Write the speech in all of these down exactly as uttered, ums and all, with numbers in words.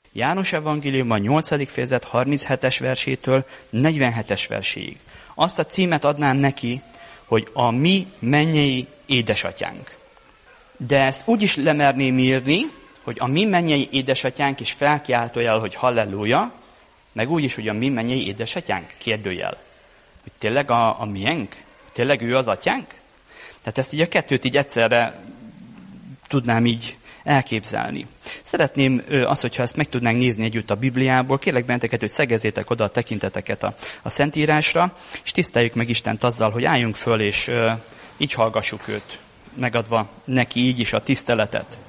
János evangélium a nyolcadik fejezet harminchetes versétől negyvenhetes verséig. Azt a címet adnám neki, hogy a mi mennyei édesatyánk. De ezt úgy is lemerném írni, hogy a mi mennyei édesatyánk is felkiáltójel, hogy halleluja, meg úgy is, hogy a mi mennyei édesatyánk, kérdőjel. Hogy tényleg a, a miénk? Tényleg ő az atyánk? Tehát ezt így a kettőt így egyszerre tudnám így elképzelni. Szeretném azt, hogyha ezt meg tudnánk nézni együtt a Bibliából, kérlek benneteket, hogy szegezzétek oda a tekinteteket a, a Szentírásra, és tiszteljük meg Istent azzal, hogy álljunk föl, és uh, így hallgassuk őt, megadva neki így is a tiszteletet.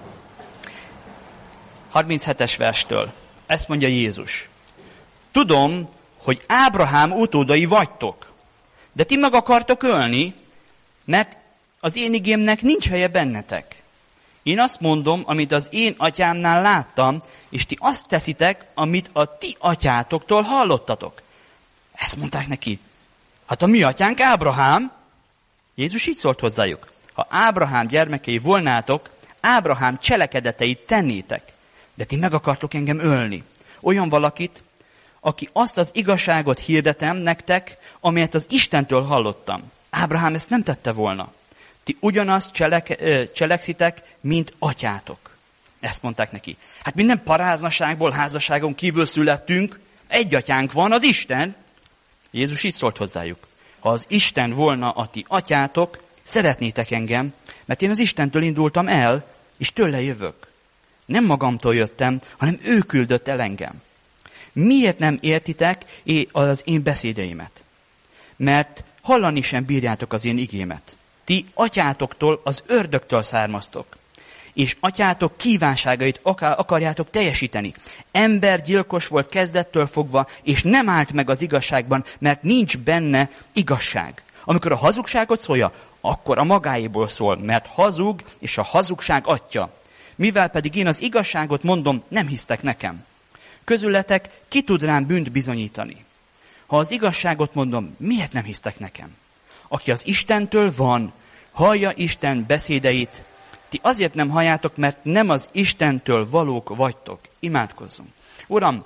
harminchetes verstől. Ezt mondja Jézus. Tudom, hogy Ábrahám utódai vagytok, de ti meg akartok ölni, mert az én igémnek nincs helye bennetek. Én azt mondom, amit az én atyámnál láttam, és ti azt teszitek, amit a ti atyátoktól hallottatok. Ezt mondták neki. Hát a mi atyánk Ábrahám. Jézus így szólt hozzájuk. Ha Ábrahám gyermekei volnátok, Ábrahám cselekedeteit tennétek, de ti meg akartok engem ölni. Olyan valakit, aki azt az igazságot hirdetem nektek, amelyet az Istentől hallottam. Ábrahám ezt nem tette volna. Ti ugyanazt cselek, cselekszitek, mint atyátok. Ezt mondták neki. Hát minden paráznaságból, házasságon kívül születtünk, egy atyánk van, az Isten. Jézus így szólt hozzájuk. Ha az Isten volna a ti atyátok, szeretnétek engem, mert én az Istentől indultam el, és tőle jövök. Nem magamtól jöttem, hanem ő küldött el engem. Miért nem értitek az én beszédeimet? Mert hallani sem bírjátok az én igémet. Ti atyátoktól, az ördögtől származtok, és atyátok kívánságait akarjátok teljesíteni. Embergyilkos volt kezdettől fogva, és nem állt meg az igazságban, mert nincs benne igazság. Amikor a hazugságot szólja, akkor a magáéból szól, mert hazug, és a hazugság atya. Mivel pedig én az igazságot mondom, nem hisztek nekem. Közületek ki tud rám bűnt bizonyítani? Ha az igazságot mondom, miért nem hisztek nekem? Aki az Istentől van, hallja Isten beszédeit. Ti azért nem halljátok, mert nem az Istentől valók vagytok. Imádkozzunk. Uram,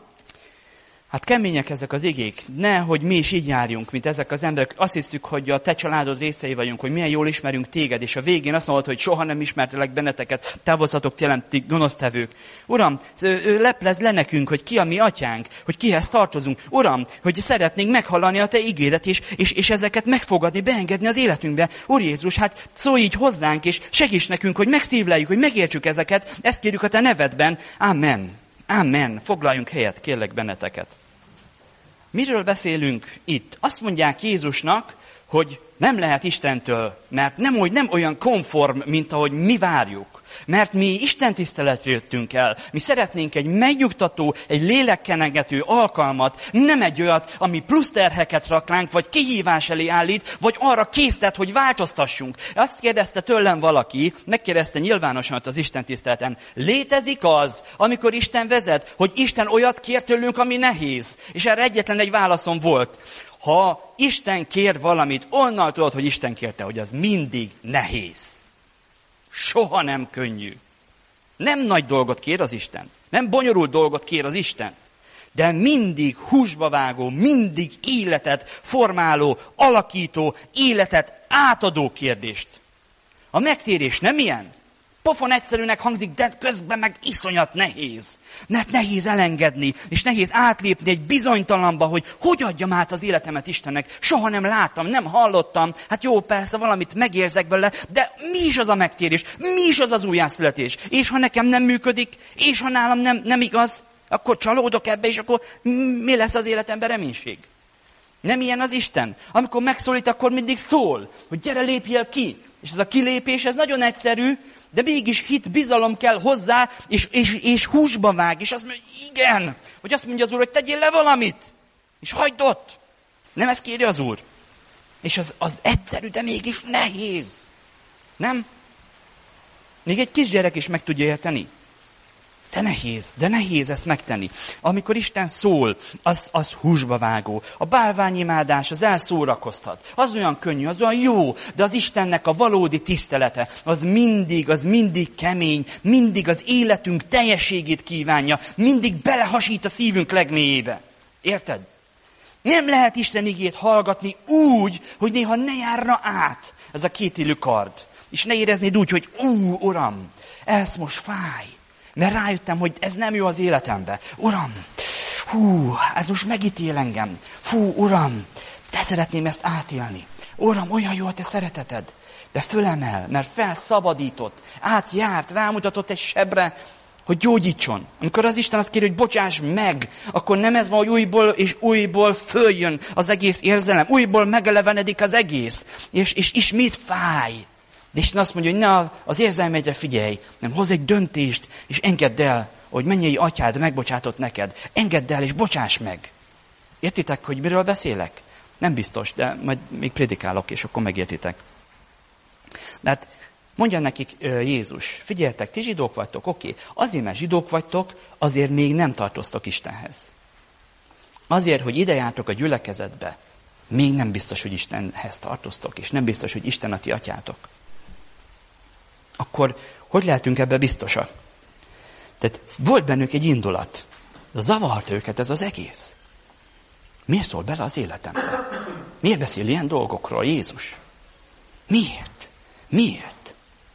hát kemények ezek az igék. Nehogy mi is így járjunk, mint ezek az emberek. Azt hiszük, hogy a te családod részei vagyunk, hogy milyen jól ismerünk téged, és a végén azt mondod, hogy soha nem ismertelek benneteket, távozzatok tőlem, ti gonosztevők. Uram, leplezd le nekünk, hogy ki a mi atyánk, hogy kihez tartozunk. Uram, hogy szeretnénk meghallani a te igédet, és, és, és ezeket megfogadni, beengedni az életünkbe. Úr Jézus, hát szólj így hozzánk, és segíts nekünk, hogy megszívleljük, hogy megértsük ezeket. Ezt kérjük a te nevedben. Amen. Amen. Foglaljunk helyet, kérlek benneteket. Miről beszélünk itt? Azt mondják Jézusnak, hogy nem lehet Istentől, mert nem, hogy nem olyan konform, mint ahogy mi várjuk. Mert mi Isten tiszteletre jöttünk el. Mi szeretnénk egy megnyugtató, egy lélekkenegető alkalmat, nem egy olyat, ami plusz terheket raklánk, vagy kihívás elé állít, vagy arra késztet, hogy változtassunk. Azt kérdezte tőlem valaki, megkérdezte nyilvánosan az Isten tiszteleten, létezik az, amikor Isten vezet, hogy Isten olyat kér tőlünk, ami nehéz? És erre egyetlen egy válaszom volt. Ha Isten kér valamit, onnan tudod, hogy Isten kérte, hogy az mindig nehéz. Soha nem könnyű. Nem nagy dolgot kér az Isten. Nem bonyolult dolgot kér az Isten. De mindig húsba vágó, mindig életet formáló, alakító, életet átadó kérdést. A megtérés nem ilyen. Pofon egyszerűnek hangzik, de közben meg iszonyat nehéz. Mert nehéz elengedni, és nehéz átlépni egy bizonytalanba, hogy hogy adjam át az életemet Istennek. Soha nem láttam, nem hallottam. Hát jó, persze, valamit megérzek belőle, de mi is az a megtérés? Mi is az az újjászületés? És ha nekem nem működik, és ha nálam nem, nem igaz, akkor csalódok ebbe, és akkor mi lesz az életemben reménység? Nem ilyen az Isten. Amikor megszólít, akkor mindig szól, hogy gyere, lépjél ki. És ez a kilépés, ez nagyon egyszerű, de mégis hit, bizalom kell hozzá, és, és, és húsba vág, és azt mondja, igen, hogy azt mondja az Úr, hogy tegyél le valamit, és hagyd ott. Nem ezt kéri az Úr. És az, az egyszerű, de mégis nehéz. Nem? Még egy kisgyerek is meg tudja érteni. De nehéz, de nehéz ezt megtenni. Amikor Isten szól, az, az húsba vágó. A bálványimádás, az elszórakoztat. Az olyan könnyű, az olyan jó, de az Istennek a valódi tisztelete, az mindig, az mindig kemény, mindig az életünk teljességét kívánja, mindig belehasít a szívünk legmélyébe. Érted? Nem lehet Isten igét hallgatni úgy, hogy néha ne járna át ez a kétillű kard. És ne éreznéd úgy, hogy ú, Uram, ez most fáj. Mert rájöttem, hogy ez nem jó az életembe. Uram, hú, ez most megítél engem. Fú, Uram, te szeretném ezt átélni. Uram, olyan jó a te szereteted. De fölemel, mert felszabadított, átjárt, rámutatott egy sebre, hogy gyógyítson. Amikor az Isten azt kéri, hogy bocsáss meg, akkor nem ez van, hogy újból és újból följön az egész érzelem. Újból megelevenedik az egész. És, és ismét fáj. De Isten azt mondja, hogy ne az érzelmeidre figyelj, nem hoz egy döntést, és engedd el, hogy mennyei atyád megbocsátott neked. Engedd el, és bocsáss meg. Értitek, hogy miről beszélek? Nem biztos, de majd még prédikálok, és akkor megértitek. De hát mondja nekik Jézus, figyeljetek, ti zsidók vagytok, oké. Azért, mert zsidók vagytok, azért még nem tartoztok Istenhez. Azért, hogy ide jártok a gyülekezetbe, még nem biztos, hogy Istenhez tartoztok, és nem biztos, hogy Isten a ti atyátok. Akkor hogy lehetünk ebbe biztosak? Tehát volt bennük egy indulat. Zavart őket ez az egész. Miért szól bele az életembe? Miért beszél ilyen dolgokról Jézus? Miért? Miért?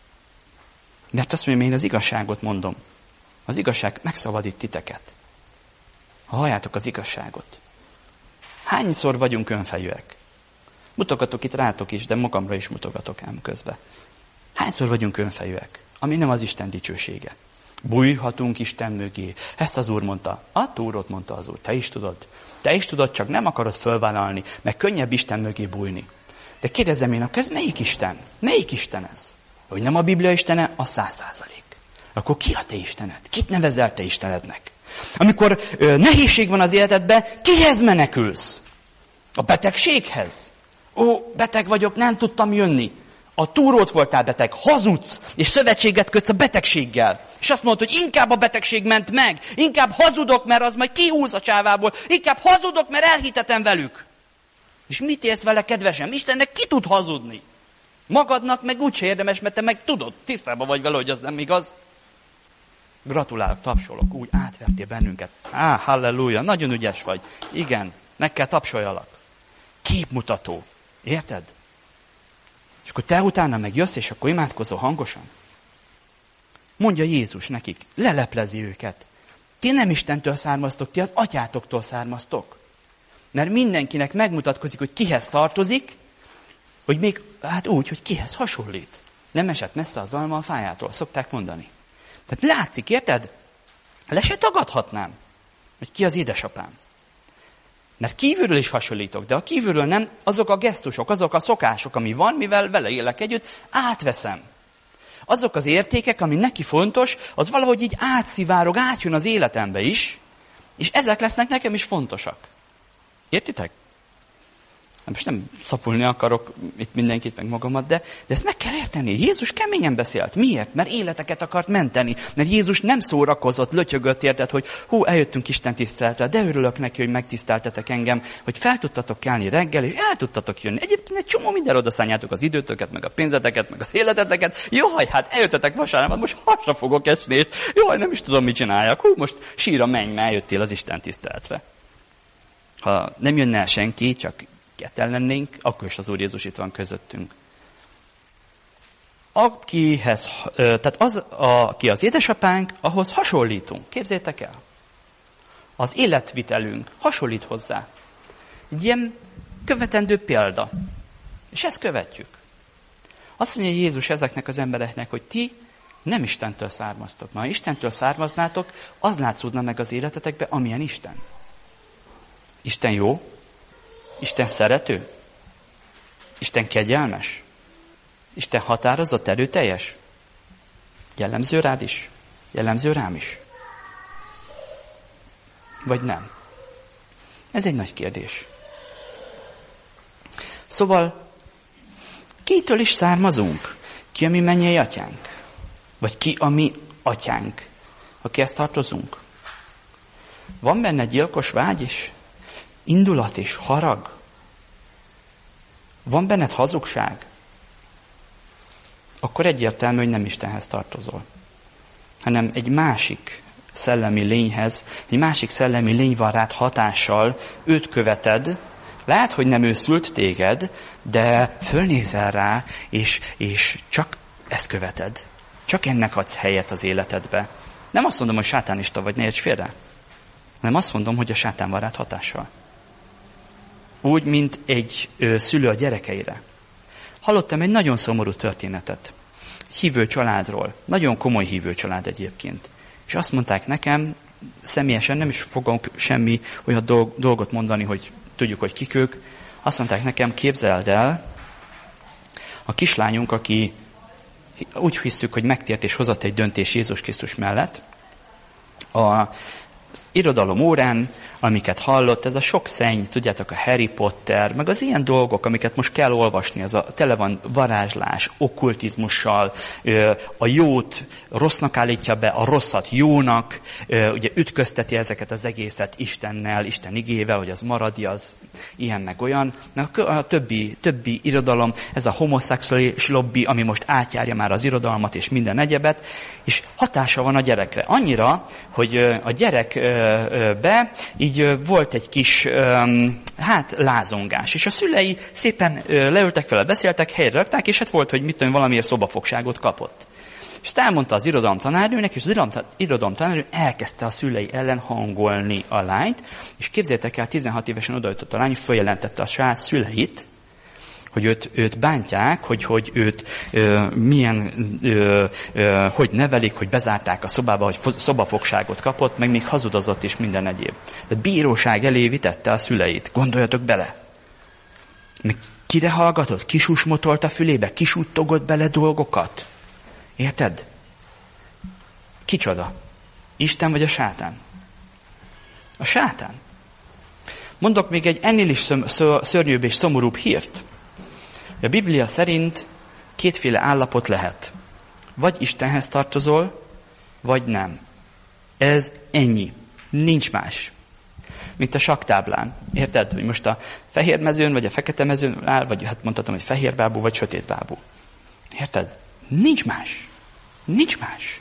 Mert azt mondja, én az igazságot mondom. Az igazság megszabadít titeket. Ha halljátok az igazságot. Hányszor vagyunk önfejűek? Mutogatok itt rátok is, de magamra is mutogatok ám közben. Hányszor vagyunk önfejűek, ami nem az Isten dicsősége? Bújhatunk Isten mögé. Ezt az Úr mondta. A túrót mondta az Úr. Te is tudod. Te is tudod, csak nem akarod fölvállalni, mert könnyebb Isten mögé bújni. De kérdezem én, akkor ez melyik Isten? Melyik Isten ez? Hogy nem a Biblia Istene, a száz százalék. Akkor ki a te Istened? Kit nevezel te Istenednek? Amikor ö, nehézség van az életedben, kihez menekülsz? A betegséghez? Ó, beteg vagyok, nem tudtam jönni. A túrót voltál beteg, hazudsz, és szövetséget kötsz a betegséggel. És azt mondod, hogy inkább a betegség ment meg, inkább hazudok, mert az majd kiúz a csávából, inkább hazudok, mert elhitetem velük. És mit érsz vele, kedvesem? Istennek ki tud hazudni? Magadnak meg úgyse érdemes, mert te meg tudod, tisztában vagy vele, hogy az nem igaz. Gratulálok, tapsolok, úgy átvertél bennünket. Á, halleluja, nagyon ügyes vagy. Igen, meg kell tapsoljalak. Képmutató. Érted? És akkor te utána meg jössz, és akkor imádkozol hangosan. Mondja Jézus nekik, leleplezi őket. Ti nem Istentől származtok, ti az atyátoktól származtok. Mert mindenkinek megmutatkozik, hogy kihez tartozik, hogy még hát úgy, hogy kihez hasonlít. Nem esett messze az alma a fájától, szokták mondani. Tehát látszik, érted? Le se tagadhatnám, hogy ki az édesapám. Mert kívülről is hasonlítok, de a kívülről nem, azok a gesztusok, azok a szokások, ami van, mivel vele élek együtt, átveszem. Azok az értékek, ami neki fontos, az valahogy így átszivárog, átjön az életembe is, és ezek lesznek nekem is fontosak. Értitek? Most nem szapulni akarok itt mindenkit, meg magamat, de, de ezt meg kell érteni. Jézus keményen beszélt. Miért? Mert életeket akart menteni. Mert Jézus nem szórakozott, lötyögött, érted, hogy hú, eljöttünk Isten tiszteletre, de örülök neki, hogy megtiszteltetek engem, hogy fel tudtatok kelni reggel, és el tudtatok jönni. Egyébként egy csomó minden odaszánjátok az időtöket, meg a pénzeteket, meg az életeteket. Jaj, hát eljöttetek vasárnap, most hasra fogok esni, és jaj, nem is tudom, mit csináljak. Hú, most síra menj, mert eljöttél az Isten tiszteletre. Ha nem jönne el senki, csak ketten lennénk, akkor is az Úr Jézus itt van közöttünk. Akihez, tehát az, aki az édesapánk, ahhoz hasonlítunk. Képzeljétek el. Az életvitelünk hasonlít hozzá. Egy ilyen követendő példa. És ezt követjük. Azt mondja Jézus ezeknek az embereknek, hogy ti nem Istentől származtok. Ma Istentől származnátok, az látszódna meg az életetekbe, amilyen Isten. Isten jó? Isten szerető? Isten kegyelmes? Isten határozott, erőteljes? Jellemző rád is? Jellemző rám is? Vagy nem? Ez egy nagy kérdés. Szóval, kitől is származunk? Ki a mi mennyei atyánk? Vagy ki a mi atyánk? akihez tartozunk? Van benne gyilkos vágy is? Indulat is? Harag? Van benned hazugság? Akkor egyértelmű, hogy nem Istenhez tartozol, hanem egy másik szellemi lényhez, egy másik szellemi lény van rád hatással, őt követed, lehet, hogy nem ő szült téged, de fölnézel rá, és, és csak ezt követed. Csak ennek adsz helyet az életedbe. Nem azt mondom, hogy sátánista vagy, ne érts félre, hanem azt mondom, hogy a sátán van rád hatással. Úgy, mint egy ö, szülő a gyerekeire. Hallottam egy nagyon szomorú történetet. Hívő családról. Nagyon komoly hívő család egyébként. És azt mondták nekem, személyesen nem is fogok semmi olyan dolgot mondani, hogy tudjuk, hogy kik ők. Azt mondták nekem, képzeld el, a kislányunk, aki úgy hiszük, hogy megtért és hozott egy döntés Jézus Krisztus mellett, a irodalom órán, amiket hallott, ez a sok szenny, tudjátok, a Harry Potter, meg az ilyen dolgok, amiket most kell olvasni, az a tele van varázslás, okkultizmussal, a jót rossznak állítja be, a rosszat jónak, ugye ütközteti ezeket az egészet Istennel, Isten igével, hogy az maradi, az ilyen meg olyan. A többi, többi irodalom, ez a homoszexuális lobby, ami most átjárja már az irodalmat és minden egyebet, és hatása van a gyerekre. Annyira, hogy a gyerekbe így volt egy kis, hát, lázongás. És a szülei szépen leültek vele, beszéltek, helyre rakták, és hát volt, hogy mit tudom, valamiért szobafogságot kapott. És elmondta az irodalomtanárnőnek, és az irodalomtanárnő elkezdte a szülei ellen hangolni a lányt, és képzeljétek el, tizenhat évesen odajutott a lány, följelentette a saját szüleit, hogy őt, őt bántják, hogy, hogy őt ö, milyen, ö, ö, hogy nevelik, hogy bezárták a szobába, hogy szobafogságot kapott, meg még hazudozott is minden egyéb. De bíróság elé vitette a szüleit. Gondoljatok bele. Még kire hallgatott? Kisusmotolt a fülébe? Kisuttogott bele dolgokat? Érted? Kicsoda? Isten vagy a sátán? A sátán. Mondok még egy ennél is szörnyűbb és szomorúbb hírt. A Biblia szerint kétféle állapot lehet. Vagy Istenhez tartozol, vagy nem. Ez ennyi. Nincs más. Mint a sakktáblán. Érted? Hogy most a fehér mezőn, vagy a fekete mezőn áll, vagy hát mondhatom, hogy fehér bábú, vagy sötét bábú. Érted? Nincs más. Nincs más.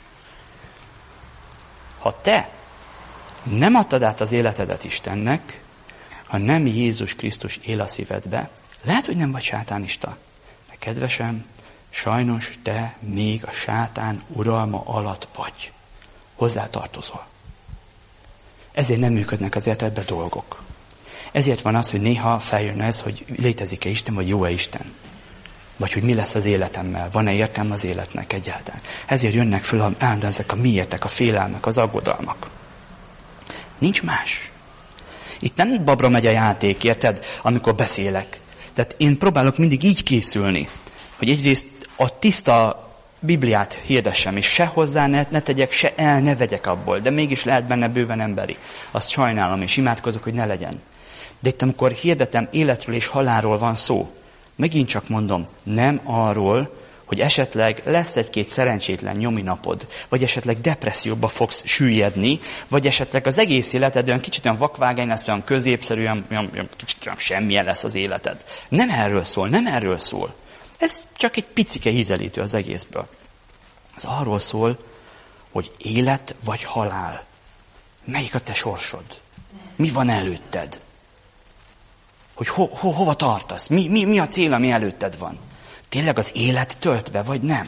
Ha te nem adtad át az életedet Istennek, ha nem Jézus Krisztus él a szívedbe, lehet, hogy nem vagy sátánista. De kedvesem, sajnos te még a sátán uralma alatt vagy. Hozzá tartozol. Ezért nem működnek az életedben dolgok. Ezért van az, hogy néha feljön ez, hogy létezik-e Isten, vagy jó-e Isten. Vagy hogy mi lesz az életemmel, van-e értelme az életnek egyáltalán. Ezért jönnek föl állandóan ezek a miértek, a félelmek, az aggodalmak. Nincs más. Itt nem babra megy a játék, érted, amikor beszélek. Tehát én próbálok mindig így készülni, hogy egyrészt a tiszta Bibliát hirdessem, és se hozzá ne, ne tegyek, se el ne vegyek abból, de mégis lehet benne bőven emberi. Azt sajnálom, és imádkozok, hogy ne legyen. De itt, amikor hirdetem, életről és halálról van szó, megint csak mondom, nem arról, hogy esetleg lesz egy-két szerencsétlen nyomi napod, vagy esetleg depresszióba fogsz süllyedni, vagy esetleg az egész életed olyan kicsit olyan vakvágány lesz, olyan középszerű, olyan, olyan, kicsit olyan semmilyen lesz az életed. Nem erről szól, nem erről szól. Ez csak egy picike ízelítő az egészből. Ez arról szól, hogy élet vagy halál. Melyik a te sorsod? Mi van előtted? Hogy ho, ho, hova tartasz? Mi, mi, mi a cél, ami előtted van? Tényleg az élet töltve, vagy nem?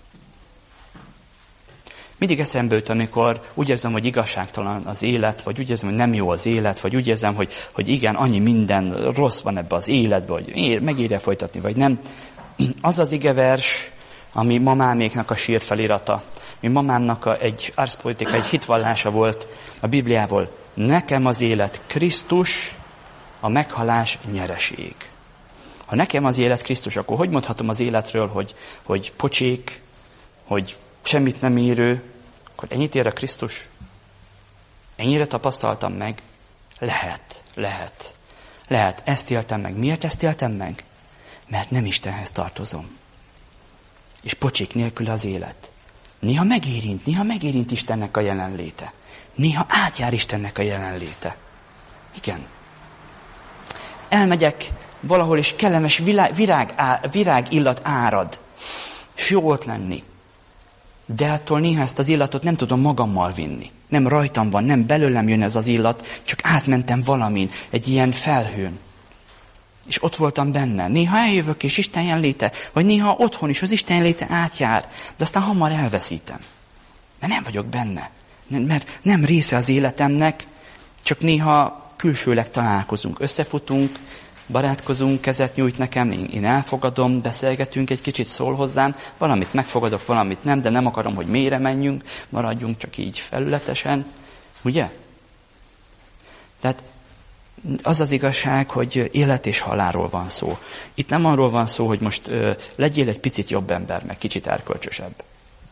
Mindig eszembe jut, amikor úgy érzem, hogy igazságtalan az élet, vagy úgy érzem, hogy nem jó az élet, vagy úgy érzem, hogy, hogy igen, annyi minden rossz van ebbe az életbe, hogy ér, megérje folytatni, vagy nem. Az az igevers, ami mamáméknak a sírfelirata, ami mamámnak a, egy arszpolitika, egy hitvallása volt a Bibliából. Nekem az élet Krisztus, a meghalás nyereség. Ha nekem az élet Krisztus, akkor hogy mondhatom az életről, hogy, hogy pocsék, hogy semmit nem érő, akkor ennyit ér a Krisztus? Ennyire tapasztaltam meg? Lehet, lehet. Lehet, ezt éltem meg. Miért ezt éltem meg? Mert nem Istenhez tartozom. És pocsék nélkül az élet. Néha megérint, néha megérint Istennek a jelenléte. Néha átjár Istennek a jelenléte. Igen. Elmegyek valahol, és kellemes virág, virág, virág illat árad. És jó ott lenni. De attól néha ezt az illatot nem tudom magammal vinni. Nem rajtam van, nem belőlem jön ez az illat, csak átmentem valamin, egy ilyen felhőn. És ott voltam benne. Néha eljövök, és Isten jelenléte, vagy néha otthon is az Isten jelenléte átjár, de aztán hamar elveszítem. Mert nem vagyok benne. Mert nem része az életemnek, csak néha külsőleg találkozunk, összefutunk, barátkozunk, kezet nyújt nekem, én, én elfogadom, beszélgetünk, egy kicsit szól hozzám, valamit megfogadok, valamit nem, de nem akarom, hogy mélyre menjünk, maradjunk csak így felületesen. Ugye? Tehát az az igazság, hogy élet és halálról van szó. Itt nem arról van szó, hogy most ö, legyél egy picit jobb ember, meg kicsit erkölcsösebb.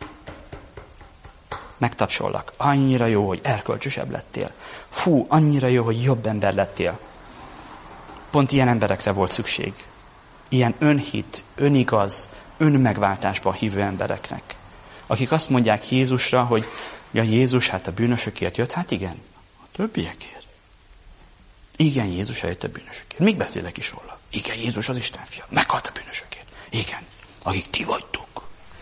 Megtapsollak. Annyira jó, hogy erkölcsösebb lettél. Fú, annyira jó, hogy jobb ember lettél. Pont ilyen emberekre volt szükség. Ilyen önhit, önigaz, önmegváltásban hívő embereknek. Akik azt mondják Jézusra, hogy ja, Jézus, hát a bűnösökért jött. Hát igen, a többiekért. Igen, Jézus eljött a bűnösökért. Még beszélek is róla. Igen, Jézus az Isten fia. Meghalt a bűnösökért. Igen, akik ti vagytok.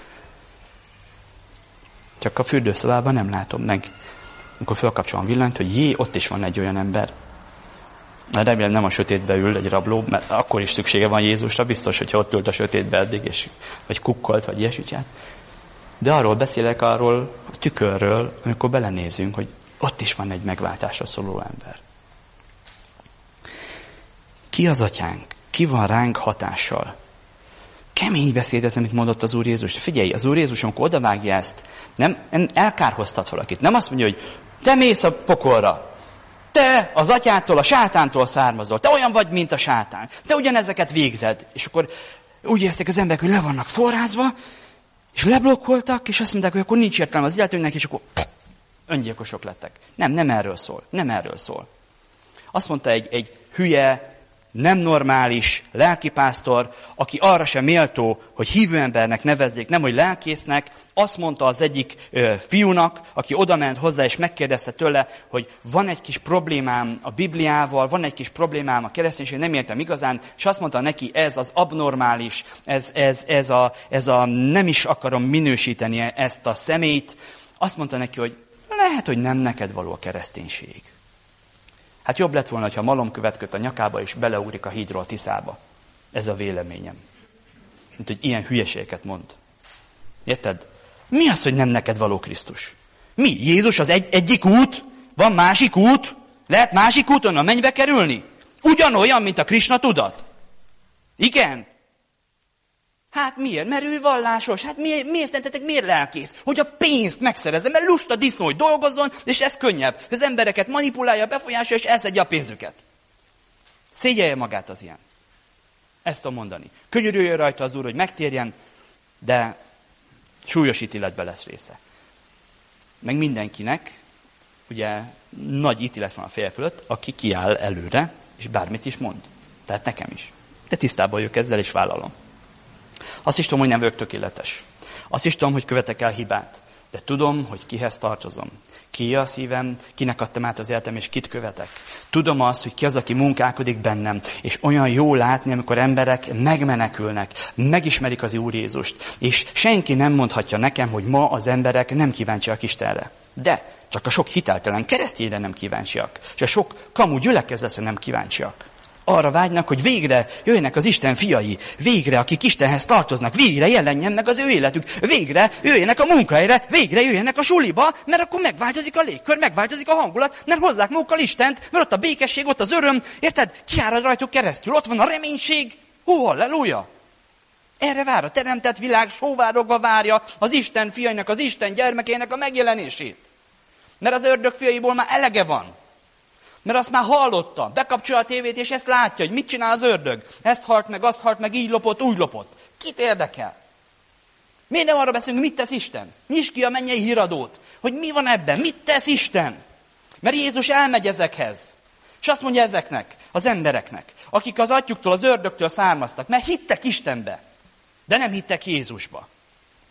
Csak a fürdőszobában nem látom meg. Amikor felkapcsolom villanyt, hogy jé, ott is van egy olyan ember. Remélem nem a sötétbe ül egy rabló, mert akkor is szüksége van Jézusra, biztos, hogyha ott ült a sötétbe eddig, és, vagy kukkolt, vagy ilyesmit csinált. De arról beszélek, arról a tükörről, amikor belenézünk, hogy ott is van egy megváltásra szóló ember. Ki az atyánk? Ki van ránk hatással? Kemény beszéd ez, amit mondott az Úr Jézus. Figyelj, az Úr Jézus, amikor odavágja ezt, nem elkárhoztat valakit. Nem azt mondja, hogy te mész a pokolra. Te az atyától, a sátántól származol. Te olyan vagy, mint a sátán. Te ugyanezeket végzed. És akkor úgy érezték az emberek, hogy le vannak forrázva, és leblokkoltak, és azt mondták, hogy akkor nincs értelme az életünknek, és akkor öngyilkosok lettek. Nem, nem erről szól. Nem erről szól. Azt mondta egy, egy hülye, nem normális lelkipásztor, aki arra sem méltó, hogy hívő embernek nevezzék, nem hogy lelkésznek, azt mondta az egyik ö, fiúnak, aki odament hozzá és megkérdezte tőle, hogy van egy kis problémám a Bibliával, van egy kis problémám a kereszténység, nem értem igazán, és azt mondta neki, ez az abnormális, ez, ez, ez, a, ez a nem is akarom minősíteni ezt a személyt. Azt mondta neki, hogy lehet, hogy nem neked való a kereszténység. Hát jobb lett volna, ha malomkövet köt a nyakába, és beleugrik a hídról Tiszába. Ez a véleményem. Mint hogy ilyen hülyeségeket mond. Érted? Mi az, hogy nem neked való Krisztus? Mi? Jézus az egy, egyik út? Van másik út? Lehet másik úton a mennybe kerülni? Ugyanolyan, mint a Krisna tudat? Igen? Hát miért? Mert ő vallásos. Hát miért, miért szerintetek miért lelkész? Hogy a pénzt megszerezze, mert lusta disznó, hogy dolgozzon, és ez könnyebb. Az embereket manipulálja, befolyásolja, és elszedje a pénzüket. Szégyelje magát az ilyen. Ezt tudom mondani. Könyörüljön rajta az Úr, hogy megtérjen, de súlyos ítéletbe lesz része. Meg mindenkinek, ugye nagy ítélet van a feje fölött, aki kiáll előre, és bármit is mond. Tehát nekem is. De tisztában vagyok ezzel, és vállalom. Azt is tudom, hogy nem vagyok tökéletes. Azt is tudom, hogy követek el hibát. De tudom, hogy kihez tartozom. Ki a szívem, kinek adtam át az életem, és kit követek. Tudom azt, hogy ki az, aki munkálkodik bennem. És olyan jó látni, amikor emberek megmenekülnek, megismerik az Úr Jézust. És senki nem mondhatja nekem, hogy ma az emberek nem kíváncsiak Istenre. De csak a sok hiteltelen keresztényre nem kíváncsiak. És a sok kamu gyülekezetre nem kíváncsiak. Arra vágynak, hogy végre jöjjenek az Isten fiai, végre, akik Istenhez tartoznak, végre jelenjen meg az ő életük, végre jöjjenek a munkahelyre, végre jöjjenek a suliba, mert akkor megváltozik a légkör, megváltozik a hangulat, mert hozzák magukkal Istent, mert ott a békesség, ott az öröm, érted? Kiárad rajtuk keresztül, ott van a reménység, hú, halleluja! Erre vár a teremtett világ, sóvárogva várja az Isten fiainak, az Isten gyermekének a megjelenését. Mert az ördög fiaiból már elege van. Mert azt már hallotta, bekapcsolja a tévét, és ezt látja, hogy mit csinál az ördög. Ezt halt meg, azt halt meg, így lopott, úgy lopott. Kit érdekel? Miért nem arra beszélünk, mit tesz Isten? Nyisd ki a mennyei híradót, hogy mi van ebben, mit tesz Isten? Mert Jézus elmegy ezekhez. És azt mondja ezeknek, az embereknek, akik az atyuktól, az ördögtől származtak, mert hittek Istenbe, de nem hittek Jézusba.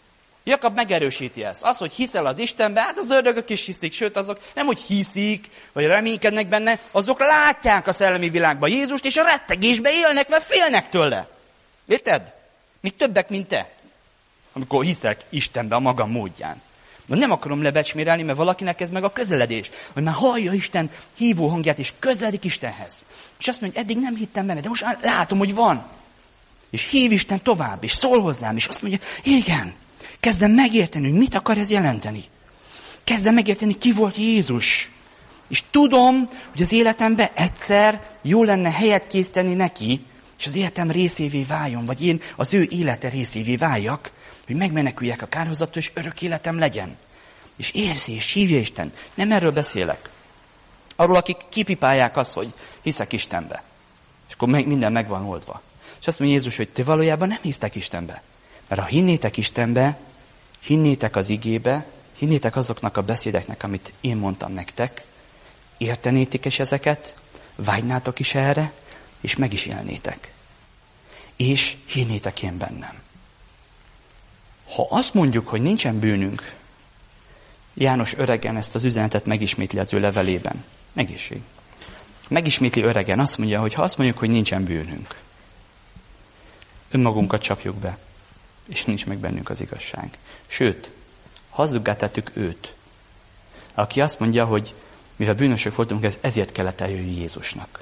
Jakab megerősíti ezt. Az, hogy hiszel az Istenbe, hát az ördögök is hiszik, sőt azok nem, hogy hiszik, vagy reménykednek benne, azok látják a szellemi világban Jézust, és a rettegésbe élnek, mert félnek tőle. Érted? Még többek, mint te. Amikor hiszek Istenbe a maga módján. De nem akarom lebecsmérelni, mert valakinek ez meg a közeledés. Hogy már hallja Isten hívó hangját, és közeledik Istenhez. És azt mondja, hogy eddig nem hittem benne, de most látom, hogy van. És hív Isten tovább, és szól hozzám, és azt mondja, igen, kezdem megérteni, hogy mit akar ez jelenteni. Kezdem megérteni, ki volt Jézus. És tudom, hogy az életemben egyszer jó lenne helyet készíteni neki, és az életem részévé váljon, vagy én az ő élete részévé váljak, hogy megmeneküljek a kárhozattól, és örök életem legyen. És érzi, és hívja Isten. Nem erről beszélek. Arról, akik kipipálják azt, hogy hiszek Istenbe. És akkor minden meg van oldva. És azt mondja Jézus, hogy te valójában nem hisztek Istenbe. Mert ha hinnétek Istenbe, hinnétek az igébe, hinnétek azoknak a beszédeknek, amit én mondtam nektek, értenétek is ezeket, vágynátok is erre, és meg is élnétek. És hinnétek én bennem. Ha azt mondjuk, hogy nincsen bűnünk, János öregen ezt az üzenetet megismétli az ő levelében. Egészség. Megismétli öregen, azt mondja, hogy ha azt mondjuk, hogy nincsen bűnünk, önmagunkat csapjuk be, és nincs meg bennünk az igazság. Sőt, hazuggá tettük őt, aki azt mondja, hogy mivel bűnösök voltunk, ez ezért kellett eljönni Jézusnak.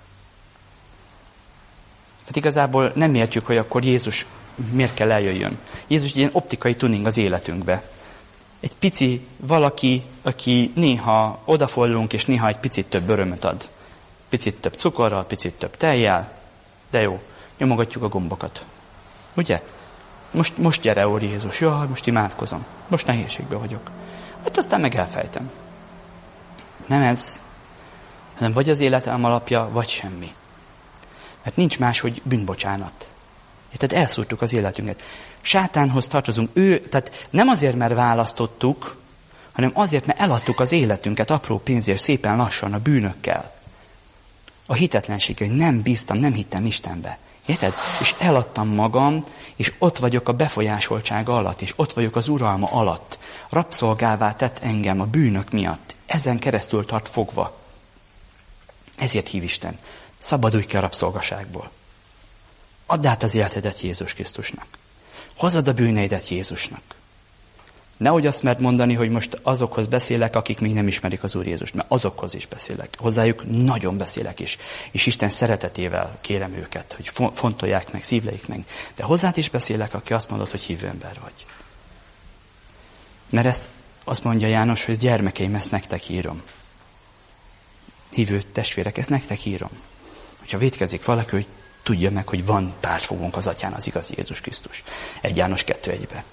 Tehát igazából nem értjük, hogy akkor Jézus miért kell eljöjjön. Jézus egy ilyen optikai tuning az életünkbe. Egy pici valaki, aki néha odafordulunk, és néha egy picit több örömöt ad. Picit több cukorral, picit több tejjel. De jó, nyomogatjuk a gombokat. Ugye? Most, most gyere, Úr Jézus. Jaj, most imádkozom. Most nehézségben vagyok. Hát aztán meg elfejtem. Nem ez, hanem vagy az életem alapja, vagy semmi. Mert nincs más, hogy bűnbocsánat. Tehát elszúrtuk az életünket. Sátánhoz tartozunk. Ő, tehát nem azért, mert választottuk, hanem azért, mert eladtuk az életünket apró pénzért szépen lassan a bűnökkel. A hitetlenség, hogy nem bíztam, nem hittem Istenbe. Érted? És eladtam magam, és ott vagyok a befolyásoltsága alatt, és ott vagyok az uralma alatt. Rabszolgává tett engem a bűnök miatt. Ezen keresztül tart fogva. Ezért hív Isten. Szabadulj ki a rabszolgaságból. Add át az életedet Jézus Krisztusnak. Hozad a bűneidet Jézusnak. Nehogy azt mert mondani, hogy most azokhoz beszélek, akik még nem ismerik az Úr Jézust, mert azokhoz is beszélek. Hozzájuk nagyon beszélek is. És Isten szeretetével kérem őket, hogy fontolják meg, szívleik meg. De hozzád is beszélek, aki azt mondod, hogy hívő ember vagy. Mert ezt azt mondja János, hogy gyermekeim, ezt nektek írom. Hívő testvérek, ezt nektek írom. Hogyha vétkezik valaki, hogy tudja meg, hogy van pártfogónk az Atyán, az igaz Jézus Krisztus. egy János kettő egybe.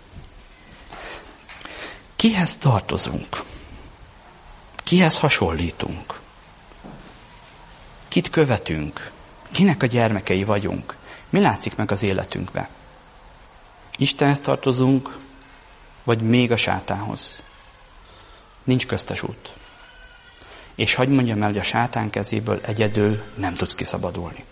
Kihez tartozunk? Kihez hasonlítunk? Kit követünk? Kinek a gyermekei vagyunk? Mi látszik meg az életünkbe? Istenhez tartozunk, vagy még a sátánhoz? Nincs köztes út. És hadd mondjam el, hogy a sátán kezéből egyedül nem tudsz kiszabadulni.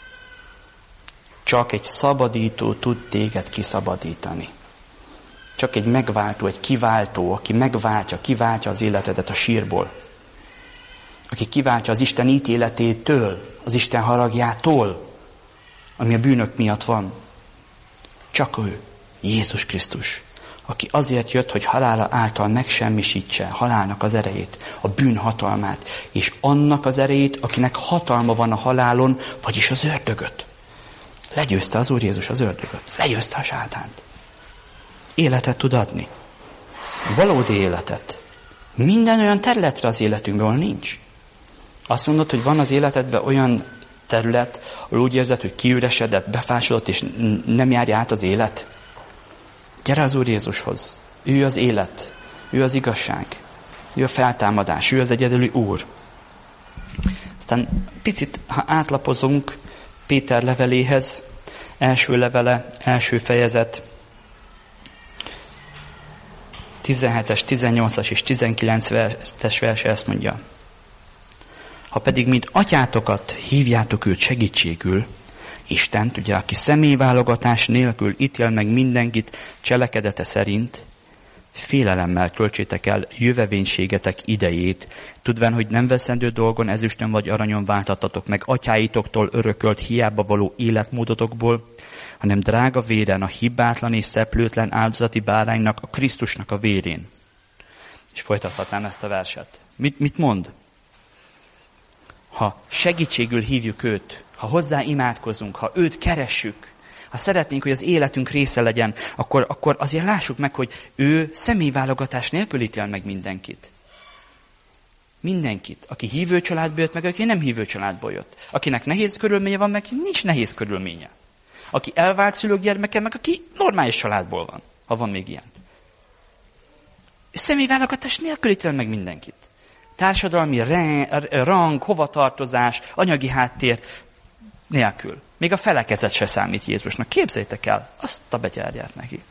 Csak egy szabadító tud téged kiszabadítani. Csak egy megváltó, egy kiváltó, aki megváltja, kiváltja az életedet a sírból. Aki kiváltja az Isten ítéletétől, az Isten haragjától, ami a bűnök miatt van. Csak ő, Jézus Krisztus, aki azért jött, hogy halála által megsemmisítse halálnak az erejét, a bűn hatalmát, és annak az erejét, akinek hatalma van a halálon, vagyis az ördögöt. Legyőzte az Úr Jézus az ördögöt, legyőzte a sátánt. Életet tud adni. Valódi életet. Minden olyan területre az életünkben, ahol nincs. Azt mondod, hogy van az életedben olyan terület, ahol úgy érzed, hogy kiüresedett, befásodott, és nem járja át az élet. Gyere az Úr Jézushoz. Ő az élet. Ő az igazság. Ő a feltámadás. Ő az egyedüli Úr. Aztán picit, ha átlapozunk Péter leveléhez, első levele, első fejezet, tizenhetes, tizennyolcas és tizenkilences verse ezt mondja. Ha pedig mint atyátokat hívjátok őt segítségül, Istent, ugye, aki személyválogatás nélkül ítél meg mindenkit cselekedete szerint, félelemmel töltsétek el jövevénységetek idejét, tudván, hogy nem veszendő dolgon, ezüstön vagy aranyon váltattatok meg atyáitoktól örökölt hiába való életmódotokból, hanem drága véren, a hibátlan és szeplőtlen áldozati báránynak, a Krisztusnak a vérén. És folytathatnám ezt a verset. Mit, mit mond? Ha segítségül hívjuk őt, ha hozzá imádkozunk, ha őt keressük, ha szeretnénk, hogy az életünk része legyen, akkor, akkor azért lássuk meg, hogy ő személyválogatás nélkül ítél meg mindenkit. Mindenkit. Aki hívő családból jött, meg aki nem hívő családból jött. Akinek nehéz körülménye van, meg nincs nehéz körülménye. Aki elvált szülők gyermeke, meg aki normális családból van, ha van még ilyen. Személyválogatás nélkül ítél meg mindenkit. Társadalmi rang, hovatartozás, anyagi háttér nélkül. Még a felekezet se számít Jézusnak. Képzeljétek el, azt a betyárját neki.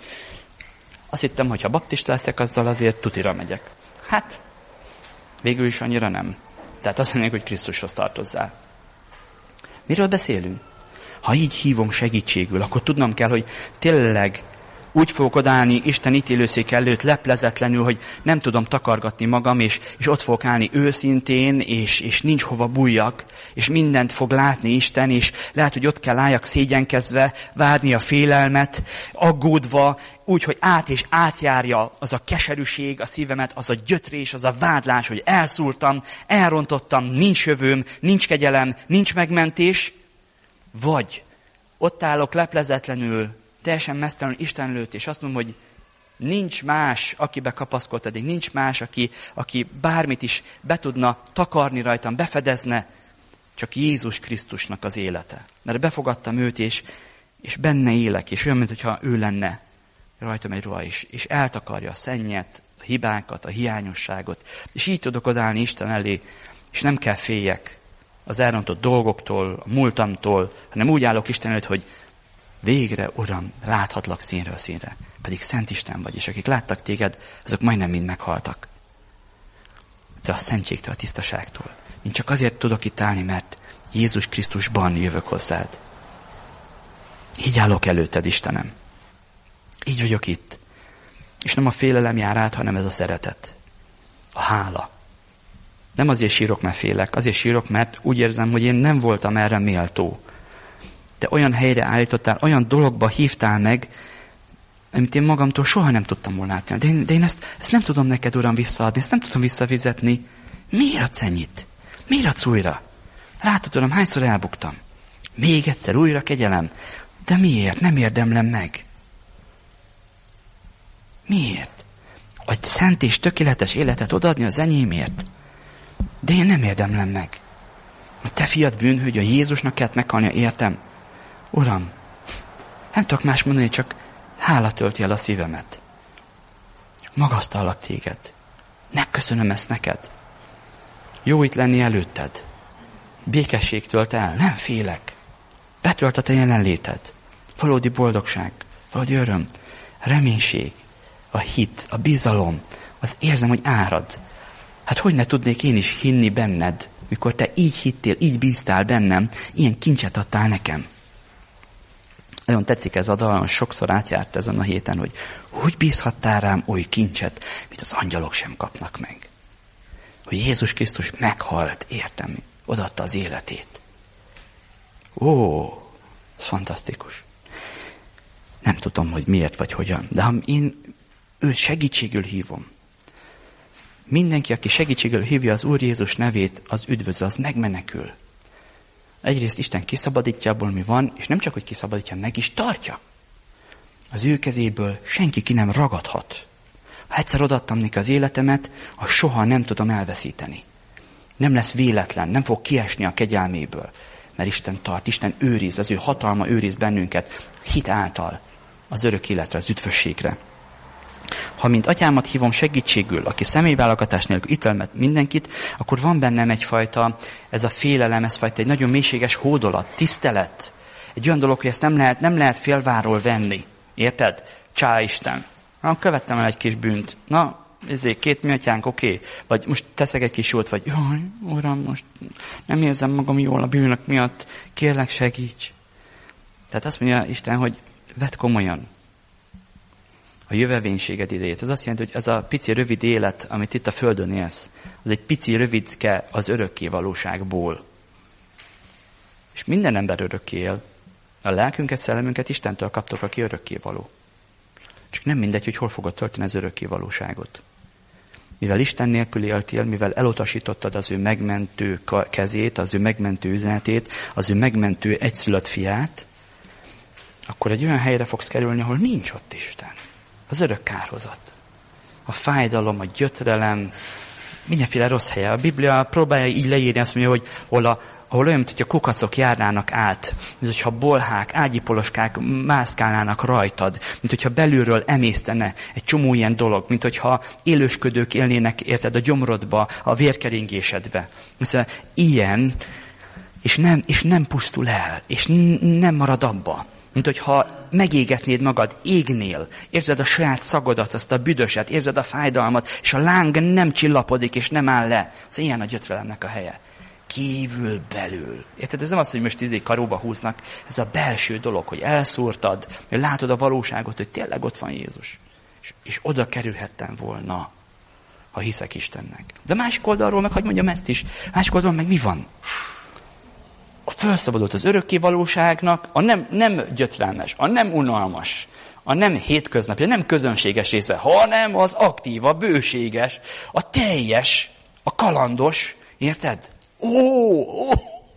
Azt hittem, hogy ha baptista leszek, azzal azért tutira megyek. Hát, végül is annyira nem. Tehát azt mondják, hogy Krisztushoz tartozzál. Miről beszélünk? Ha így hívom segítségül, akkor tudnom kell, hogy tényleg úgy fogok odállni Isten ítélőszék előtt leplezetlenül, hogy nem tudom takargatni magam, és, és ott fogok állni őszintén, és, és nincs hova bújjak, és mindent fog látni Isten, és lehet, hogy ott kell álljak szégyenkezve, várni a félelmet, aggódva, úgy, hogy át és átjárja az a keserűség a szívemet, az a gyötrés, az a vádlás, hogy elszúrtam, elrontottam, nincs jövőm, nincs kegyelem, nincs megmentés, vagy ott állok leplezetlenül, teljesen mesztelenül Isten előtt, és azt mondom, hogy nincs más, akibe kapaszkodtatik, nincs más, aki, aki bármit is be tudna takarni rajtam, befedezne, csak Jézus Krisztusnak az élete. Mert befogadtam őt, és, és benne élek, és olyan, mintha ő lenne rajtam egy ruha is, és eltakarja a szennyet, a hibákat, a hiányosságot, és így tudok odállni Isten elé, és nem kell féljek az elrontott dolgoktól, a múltamtól, hanem úgy állok Isten előtt, hogy végre, Uram, láthatlak színről színre. Pedig Szent Isten vagy, és akik láttak téged, azok majdnem mind meghaltak. De a szentségtől, a tisztaságtól. Én csak azért tudok itt állni, mert Jézus Krisztusban jövök hozzád. Így állok előtted, Istenem. Így vagyok itt. És nem a félelem jár át, hanem ez a szeretet. A hála. Nem azért sírok, mert félek, azért sírok, mert úgy érzem, hogy én nem voltam erre méltó. Te olyan helyre állítottál, olyan dologba hívtál meg, amit én magamtól soha nem tudtam volna látni. De én, de én ezt, ezt nem tudom neked, Uram, visszaadni, ezt nem tudom visszafizetni. Miért adsz ennyit? Miért adsz újra? Látod, Uram, hányszor elbuktam? Még egyszer újra kegyelem. De miért? Nem érdemlem meg. Miért? Egy szent és tökéletes életet odaadni az enyémért? De én nem érdemlem meg. A te fiad bűnhődj, a Jézusnak kellett meghalnia, értem. Uram, nem tudok más mondani, csak hála tölti el a szívemet. Csak magasztallak téged. Megköszönöm ezt neked. Jó itt lenni előtted. Békesség tölt el, nem félek. Betölt a te jelenléted. Valódi boldogság, valódi öröm, reménység, a hit, a bizalom, az érzem, hogy árad. Hát hogy ne tudnék én is hinni benned, mikor te így hittél, így bíztál bennem, ilyen kincset adtál nekem. Nagyon tetszik ez a dal, nagyon sokszor átjárt ezen a héten, hogy úgy bízhattál rám oly kincset, mint az angyalok sem kapnak meg. Hogy Jézus Krisztus meghalt, értem, odaadta az életét. Ó, ez fantasztikus. Nem tudom, hogy miért vagy hogyan, de ha én őt segítségül hívom, mindenki, aki segítségül hívja az Úr Jézus nevét, az üdvöző, az megmenekül. Egyrészt Isten kiszabadítja abból, mi van, és nem csak, hogy kiszabadítja, meg is tartja. Az ő kezéből senki ki nem ragadhat. Ha egyszer odaadtam neki az életemet, azt soha nem tudom elveszíteni. Nem lesz véletlen, nem fog kiesni a kegyelméből, mert Isten tart, Isten őriz, az ő hatalma őriz bennünket hit által az örök életre, az üdvösségre. Ha mint atyámat hívom segítségül, aki személyválogatás nélkül ítélmet mindenkit, akkor van bennem egyfajta, ez a félelem, ez fajta egy nagyon mélységes hódolat, tisztelet. Egy olyan dolog, hogy ezt nem lehet, nem lehet félváról venni. Érted? Csá Isten. Na, követtem el egy kis bűnt. Na, ezért két mi atyánk, oké. Okay. Vagy most teszek egy kis jót, vagy jaj, Uram, most nem érzem magam jól a bűnök miatt, kérlek segíts. Tehát azt mondja Isten, hogy vedd komolyan. a jövevénységed idejét. Ez azt jelenti, hogy ez a pici rövid élet, amit itt a Földön élsz, az egy pici rövidke az örökké valóságból. És minden ember örökké él. A lelkünket, szellemünket Istentől kaptok, aki örökké való. Csak nem mindegy, hogy hol fogod tölteni az örökké valóságot. Mivel Isten nélkül éltél, mivel elutasítottad az ő megmentő kezét, az ő megmentő üzenetét, az ő megmentő egyszülött fiát, akkor egy olyan helyre fogsz kerülni, ahol nincs ott Isten. Az örök kárhozat. A fájdalom, a gyötrelem, mindenféle rossz helye. A Biblia próbálja így leírni, azt mondja, hogy hol a ahol olyan, mint hogy a kukacok járnának át, mint hogyha bolhák, ágyipoloskák mászkálnának rajtad, mint hogyha belülről emésztene egy csomó ilyen dolog, mint hogyha élősködők élnének, érted, a gyomrodba, a vérkeringésedbe. Szóval ilyen, és nem, és nem pusztul el, és n- nem marad abba. Mint hogyha megégetnéd magad, égnél, érzed a saját szagodat, azt a büdöset, érzed a fájdalmat, és a láng nem csillapodik, és nem áll le. Szóval ilyen a gyötrelemnek a helye. Kívül belül. Érted? Ez nem az, hogy most izé karóba húznak, ez a belső dolog, hogy elszúrtad, hogy látod a valóságot, hogy tényleg ott van Jézus. És, és oda kerülhettem volna, ha hiszek Istennek. De másik oldalról meg, hogy mondjam ezt is, másik oldalról meg mi van? A felszabadult az örökké valóságnak, a nem, nem gyötrelmes, a nem unalmas, a nem hétköznapi, a nem közönséges része, hanem az aktív, a bőséges, a teljes, a kalandos, érted? Ó, ó, ó,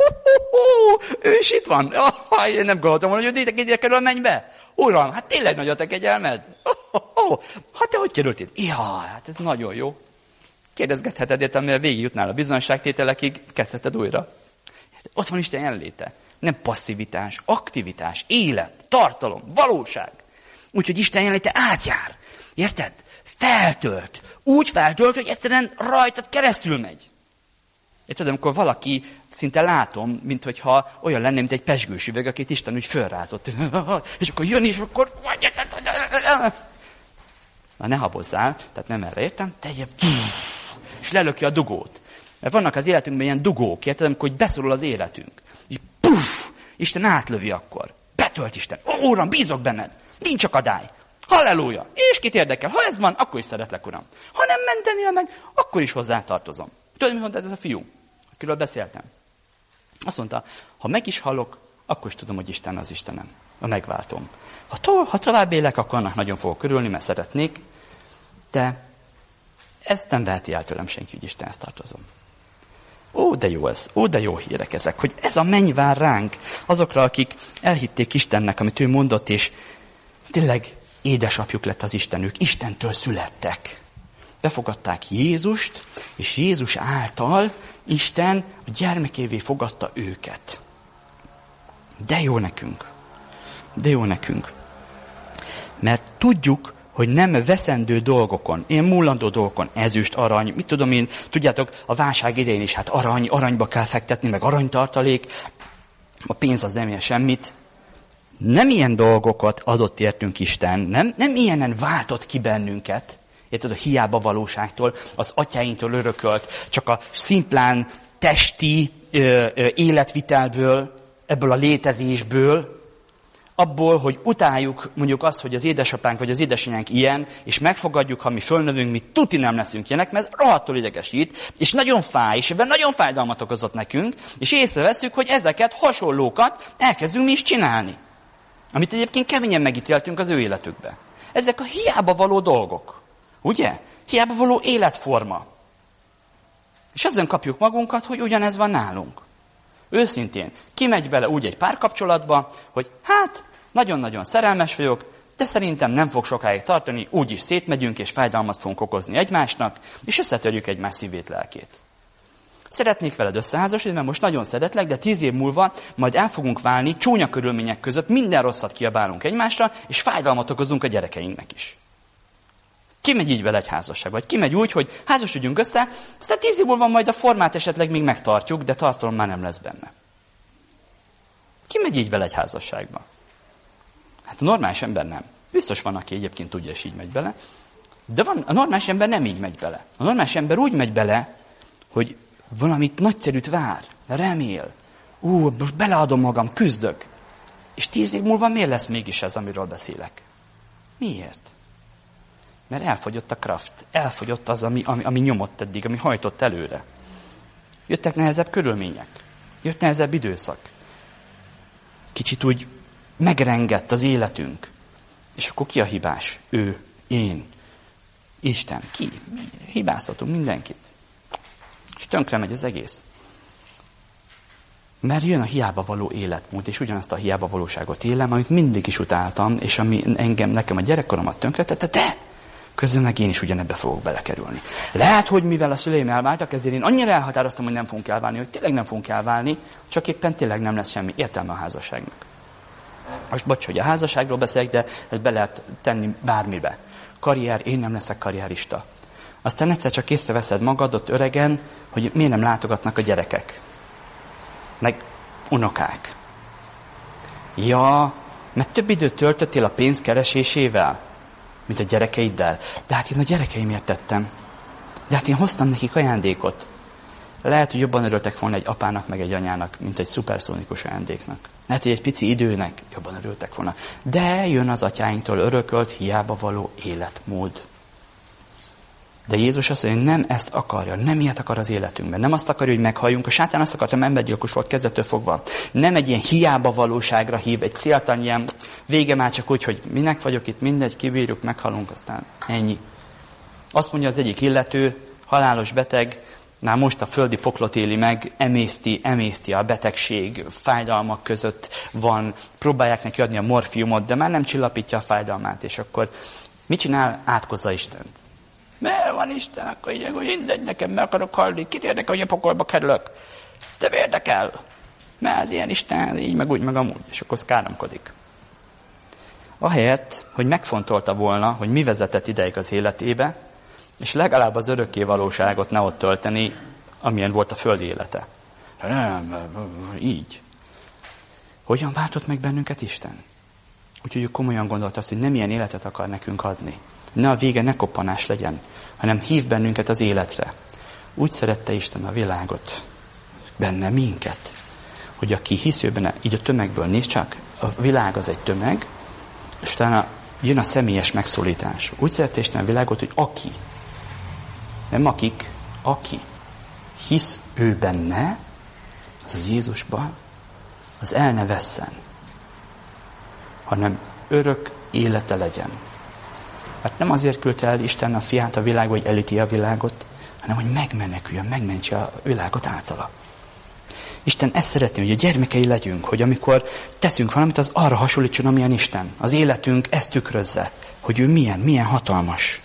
ó, ő is itt van. Oh, én nem gondoltam volna, hogy ő ide kerül a mennybe. Uram, hát tényleg nagy a te kegyelmed. Oh, oh, oh. Hát te hogy kerültél? Ja, hát ez nagyon jó. Kérdezgetheted, értem, amire végigjutnál a bizonyságtételekig, kezdheted újra. Ott van Isten jelenléte. Nem passzivitás, aktivitás, élet, tartalom, valóság. Úgyhogy Isten jelenléte átjár. Érted? Feltölt. Úgy feltölt, hogy egyszerűen rajtad keresztül megy. Érted, amikor valaki, szinte látom, minthogyha olyan lenne, mint egy pezsgős üveg, akit Isten úgy fölrázott. És akkor jön, és akkor... Na, ne habozzál, tehát nem erre értem, tegye... És lelöki a dugót. Mert vannak az életünkben ilyen dugók, érted, amikor beszorul az életünk. És puff, Isten átlövi akkor. Betölt Isten. Ó, Uram, bízok benned. Nincs akadály. Halleluja. És kit érdekel? Ha ez van, akkor is szeretlek, Uram. Ha nem mentenél meg, akkor is hozzá tartozom. Tudod, mi mondta ez a fiú, akiről beszéltem? Azt mondta, ha meg is halok, akkor is tudom, hogy Isten az Istenem. A megváltom. Ha, to- ha tovább élek, akkor annak nagyon fogok körülni, mert szeretnék, de ezt nem veheti el tőlem senki, hogy Istenhez tartozom. Ó, de jó ez, ó, de jó hírek ezek, hogy ez a menny vár ránk, azokra, akik elhitték Istennek, amit ő mondott, és tényleg édesapjuk lett az Istenük, Istentől születtek. Befogadták Jézust, és Jézus által Isten a gyermekévé fogadta őket. De jó nekünk. De jó nekünk. Mert tudjuk, hogy nem veszendő dolgokon, ilyen múlandó dolgokon, ezüst, arany, mit tudom én, tudjátok, a válság idején is, hát arany, aranyba kell fektetni, meg aranytartalék, a pénz az nem ilyen semmit. Nem ilyen dolgokat adott értünk Isten, nem, nem ilyenen váltott ki bennünket, érted, a hiába valóságtól, az atyáinktól örökölt, csak a szimplán testi ö, ö, életvitelből, ebből a létezésből, abból, hogy utáljuk mondjuk azt, hogy az édesapánk vagy az édesanyánk ilyen, és megfogadjuk, ha mi fölnövünk, mi tuti nem leszünk ilyenek, mert rohadtul idegesít, és nagyon fáj, és ebben nagyon fájdalmat okozott nekünk, és észreveszünk, hogy ezeket, hasonlókat elkezdünk mi is csinálni. Amit egyébként keményen megítéltünk az ő életükbe. Ezek a hiába való dolgok. Ugye? Hiába való életforma. És ezen kapjuk magunkat, hogy ugyanez van nálunk. Őszintén, kimegy bele úgy egy párkapcsolatba, hogy hát, nagyon-nagyon szerelmes vagyok, de szerintem nem fog sokáig tartani, úgyis szétmegyünk, és fájdalmat fogunk okozni egymásnak, és összetörjük egymás szívét, lelkét. Szeretnék veled összeházasodni, mert most nagyon szeretlek, de tíz év múlva majd el fogunk válni, csúnya körülmények között, minden rosszat kiabálunk egymásra, és fájdalmat okozunk a gyerekeinknek is. Ki megy így vele egy házasságba? Vagy ki megy úgy, hogy házasodjunk össze, aztán tíz év múlva majd a formát esetleg még megtartjuk, de tartalom már nem lesz benne. Ki megy így vele egy házasságba? Hát a normális ember nem. Biztos van, aki egyébként tudja, és így megy bele. De van, a normális ember nem így megy bele. A normális ember úgy megy bele, hogy valamit nagyszerűt vár, remél. Ú, most beleadom magam, küzdök. És tíz év múlva miért lesz mégis ez, amiről beszélek? Miért? Mert elfogyott a kraft, elfogyott az, ami, ami, ami nyomott eddig, ami hajtott előre. Jöttek nehezebb körülmények, jött nehezebb időszak. Kicsit úgy megrengett az életünk. És akkor ki a hibás? Ő, én, Isten. Ki? Hibázhatunk mindenkit. És tönkre megy az egész. Mert jön a hiába való életmód, és ugyanazt a hiába valóságot élem, amit mindig is utáltam, és ami engem, nekem a gyerekkoromat tönkretette, de közben meg én is ugyanebbe fogok belekerülni. Lehet, hogy mivel a szüleim elváltak, ezért én annyira elhatároztam, hogy nem fogunk elválni, hogy tényleg nem fogunk elválni, csak éppen tényleg nem lesz semmi értelme a házasságnak. Most bocs, hogy a házasságról beszélek, de ezt be lehet tenni bármibe. Karrier, én nem leszek karrierista. Aztán egyszer csak észreveszed magad ott öregen, hogy miért nem látogatnak a gyerekek. Meg unokák. Ja, mert több időt töltöttél a pénz keresésével, mint a gyerekeiddel. De hát én a gyerekeimért tettem. De hát én hoztam nekik ajándékot. Lehet, hogy jobban örültek volna egy apának, meg egy anyának, mint egy szuperszónikus ajándéknak. Lehet, hogy egy pici időnek jobban örültek volna. De jön az atyáinktól örökölt, hiába való életmód. De Jézus azt mondja, hogy nem ezt akarja, nem ilyet akar az életünkben. Nem azt akarja, hogy meghalljunk. A sátán azt akarta, embergyilkos volt kezdettől fogva. Nem egy ilyen hiába valóságra hív, egy céltan ilyen vége már csak úgy, hogy minek vagyok itt, mindegy, kibírjuk, meghalunk, aztán ennyi. Azt mondja az egyik illető, halálos beteg, már most a földi poklot éli meg, emészti, emészti a betegség, fájdalmak között van, próbálják neki adni a morfiumot, de már nem csillapítja a fájdalmát, és akkor mit csinál? Átkozza Istent. Mert van Isten, akkor így, hogy mindegy, nekem meg akarok halni, kit érdekel, hogy a pokolba kerülök? De érdekel, mert az ilyen Isten, így meg úgy, meg amúgy, és akkor káromkodik. Ahelyett, hogy megfontolta volna, hogy mi vezetett ideig az életébe, és legalább az örökké valóságot ne ott tölteni, amilyen volt a földi élete. Nem, így. Hogyan váltott meg bennünket Isten? Úgyhogy ő komolyan gondolta azt, hogy nem ilyen életet akar nekünk adni. Ne a vége ne koppanás legyen, hanem hív bennünket az életre. Úgy szerette Isten a világot, benne minket, hogy aki hisz ő benne, így a tömegből néz csak, a világ az egy tömeg, és utána jön a személyes megszólítás. Úgy szerette Isten a világot, hogy aki, nem akik, aki hisz ő benne, az az Jézusban, az el ne vesszen, hanem örök élete legyen. Mert nem azért küldte el Isten a fiát a világba, hogy elíti a világot, hanem hogy megmeneküljön, megmentse a világot általa. Isten ezt szeretné, hogy a gyermekei legyünk, hogy amikor teszünk valamit, az arra hasonlítson, amilyen Isten. Az életünk ezt tükrözze, hogy ő milyen, milyen hatalmas.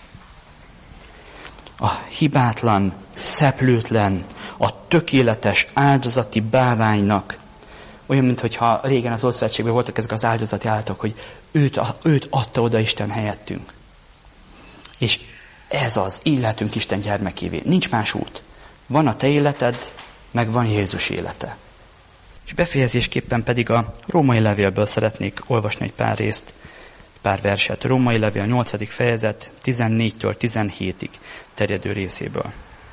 A hibátlan, szeplőtlen, a tökéletes áldozati báránynak, olyan, mintha régen az Ószövetségben voltak ezek az áldozati állatok, hogy őt, őt adta oda Isten helyettünk. És ez az, így lehetünk Isten gyermekévé. Nincs más út. Van a te életed, meg van Jézus élete. És befejezésképpen pedig a római levélből szeretnék olvasni egy pár részt, pár verset. Római levél nyolcadik fejezet tizennégytől tizenhétig terjedő részéből.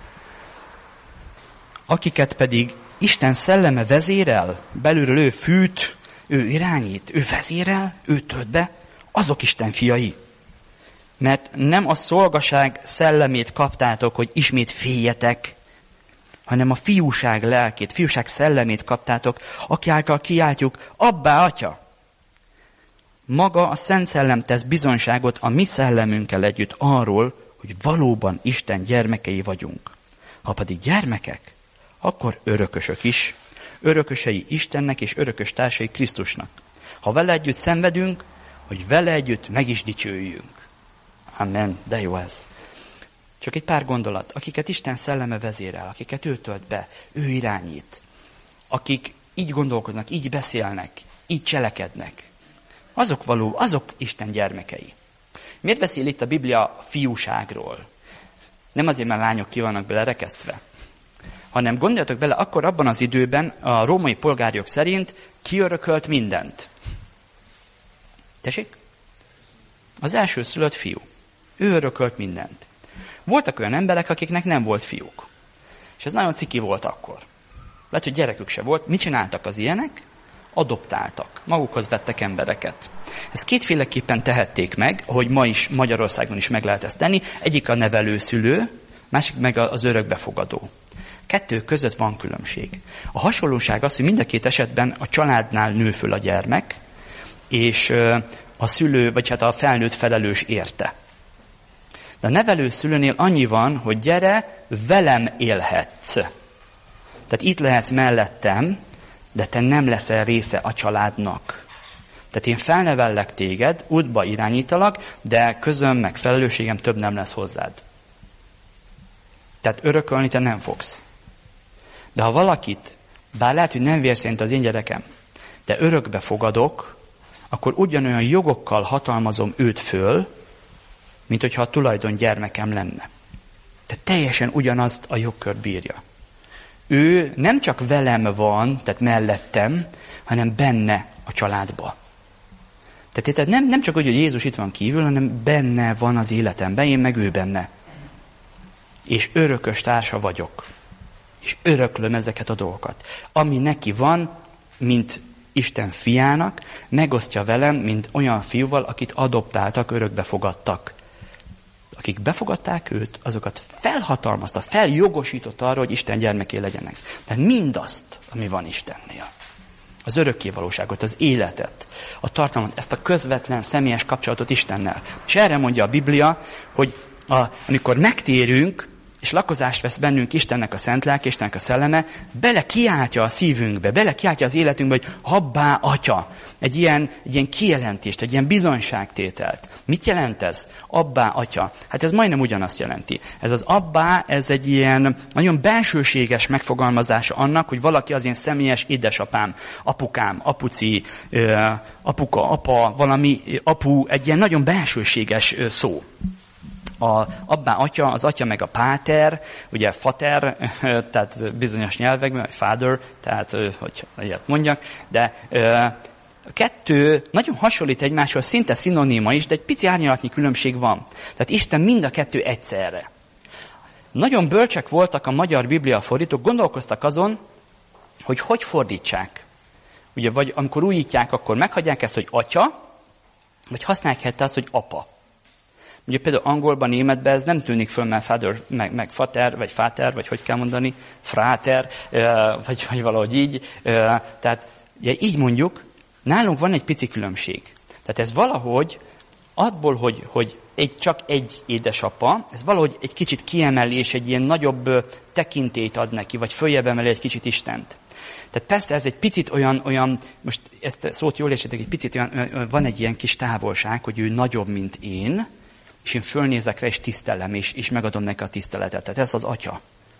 Akiket pedig Isten szelleme vezérel, belülről ő fűt, ő irányít, ő vezérel, ő tölt be, azok Isten fiai. Mert nem a szolgaság szellemét kaptátok, hogy ismét féljetek, hanem a fiúság lelkét, fiúság szellemét kaptátok, aki által kiáltjuk, abbá, atya! Maga a Szent Szellem tesz bizonyságot a mi szellemünkkel együtt arról, hogy valóban Isten gyermekei vagyunk. Ha pedig gyermekek, akkor örökösök is, örökösei Istennek és örökös társai Krisztusnak. Ha vele együtt szenvedünk, hogy vele együtt meg is dicsőjünk. Amen, de jó ez. Csak egy pár gondolat, akiket Isten szelleme vezérel, akiket ő tölt be, ő irányít, akik így gondolkoznak, így beszélnek, így cselekednek, azok való, azok Isten gyermekei. Miért beszél itt a Biblia fiúságról? Nem azért, mert lányok ki vannak bele rekesztve, hanem gondoljatok bele, akkor abban az időben a római polgárjog szerint kiörökölt mindent. Tessék? Az elsőszülött fiú. Ő örökölt mindent. Voltak olyan emberek, akiknek nem volt fiúk. És ez nagyon ciki volt akkor. Lehet, hogy gyerekük se volt. Mit csináltak az ilyenek? Adoptáltak, magukhoz vettek embereket. Ezt kétféleképpen tehették meg, ahogy ma is Magyarországon is meg lehet ezt tenni. Egyik a nevelőszülő, másik meg az örökbefogadó. Kettő között van különbség. A hasonlóság az, hogy mind a két esetben a családnál nő föl a gyermek, és a szülő, vagy hát a felnőtt felelős érte. De a nevelőszülőnél annyi van, hogy gyere, velem élhetsz. Tehát itt lehetsz mellettem, de te nem leszel része a családnak. Tehát én felnevellek téged, útba irányítalak, de közöm meg felelősségem több nem lesz hozzád. Tehát örökölni te nem fogsz. De ha valakit, bár lehet, hogy nem vér szerint az én gyerekem, de örökbe fogadok, akkor ugyanolyan jogokkal hatalmazom őt föl, mint hogyha a tulajdon gyermekem lenne. Tehát teljesen ugyanazt a jogkört bírja. Ő nem csak velem van, tehát mellettem, hanem benne a családba. Tehát, tehát nem, nem csak úgy, hogy Jézus itt van kívül, hanem benne van az életemben, én meg ő benne. És örökös társa vagyok. És öröklöm ezeket a dolgokat. Ami neki van, mint Isten fiának, megosztja velem, mint olyan fiúval, akit adoptáltak, örökbe fogadtak. Akik befogadták őt, azokat felhatalmazta, feljogosította arra, hogy Isten gyermeké legyenek. Tehát mindazt, ami van Istennél. Az örökkévalóságot, az életet, a tartalmat, ezt a közvetlen, személyes kapcsolatot Istennel. És erre mondja a Biblia, hogy a, amikor megtérünk, és lakozást vesz bennünk Istennek a szent lelke, Istennek a szelleme, bele kiáltja a szívünkbe, bele kiáltja az életünkbe, hogy abbá, atya. Egy ilyen, egy ilyen kijelentést, egy ilyen bizonyságtételt. Mit jelent ez? Abbá, atya. Hát ez majdnem ugyanazt jelenti. Ez az abbá, ez egy ilyen nagyon belsőséges megfogalmazása annak, hogy valaki az én személyes édesapám, apukám, apuci, apuka, apa, valami apu, egy ilyen nagyon belsőséges szó. A abbá, atya, az atya meg a páter, ugye fater, tehát bizonyos nyelvekben, father, tehát hogy ilyet mondjak, de a kettő nagyon hasonlít egymásról, szinte szinoníma is, de egy pici árnyalatnyi különbség van. Tehát Isten mind a kettő egyszerre. Nagyon bölcsek voltak a magyar Biblia fordítók, gondolkoztak azon, hogy hogy fordítsák. Ugye, vagy amikor újítják, akkor meghagyják ezt, hogy atya, vagy használják helyette azt, hogy apa. Ugye például angolban, németben ez nem tűnik föl, mert father, meg, meg fater, vagy fater, vagy hogy kell mondani, frater, vagy, vagy valahogy így. Tehát ugye, így mondjuk, nálunk van egy pici különbség. Tehát ez valahogy abból, hogy, hogy egy, csak egy édesapa, ez valahogy egy kicsit kiemeli, és egy ilyen nagyobb tekintélyt ad neki, vagy följebb emeli egy kicsit Istent. Tehát persze ez egy picit olyan, olyan most ezt szót jól értsétek, egy picit olyan, van egy ilyen kis távolság, hogy ő nagyobb, mint én, és én fölnézek rá, és tisztelem, és, és megadom neki a tiszteletet. Tehát ez az atya.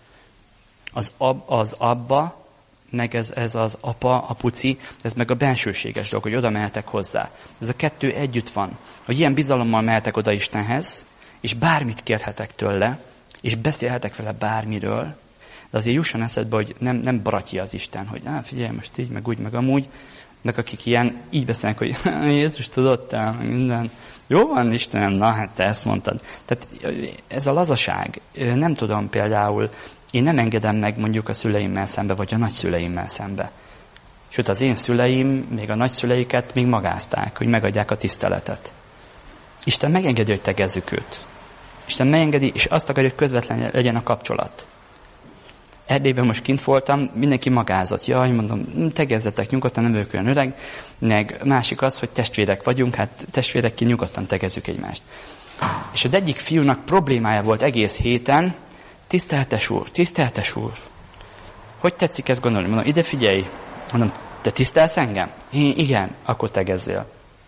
Az, ab, az abba, meg ez, ez az apa, apuci, ez meg a bensőséges dolog, hogy oda mehetek hozzá. Ez a kettő együtt van. Hogy ilyen bizalommal mehetek oda Istenhez, és bármit kérhetek tőle, és beszélhetek vele bármiről, de azért jusson eszedbe, hogy nem, nem baratja az Isten, hogy á, figyelj, most így, meg úgy, meg amúgy, meg akik ilyen, így beszélnek, hogy Jézus tudottál, meg minden. Jó van, Istenem, na hát te ezt mondtad. Tehát ez a lazaság, nem tudom például, én nem engedem meg mondjuk a szüleimmel szembe, vagy a nagyszüleimmel szembe. Sőt, az én szüleim, még a nagyszüleiket még magázták, hogy megadják a tiszteletet. Isten megengedi, hogy tegezzük őt. Isten megengedi, és azt akarja, hogy közvetlen legyen a kapcsolat. Erdélyben most kint voltam, mindenki magázott. Jaj, mondom, tegezzetek nyugodtan, nem vagyok olyan öreg. Meg másik az, hogy testvérek vagyunk, hát testvérekkel nyugodtan tegezzük egymást. És az egyik fiúnak problémája volt egész héten, tiszteltes úr, tiszteltes úr. Hogy tetszik ezt gondolni? Mondom, ide figyelj. Mondom, te tisztelsz engem? Én, igen, akkor tegezzél.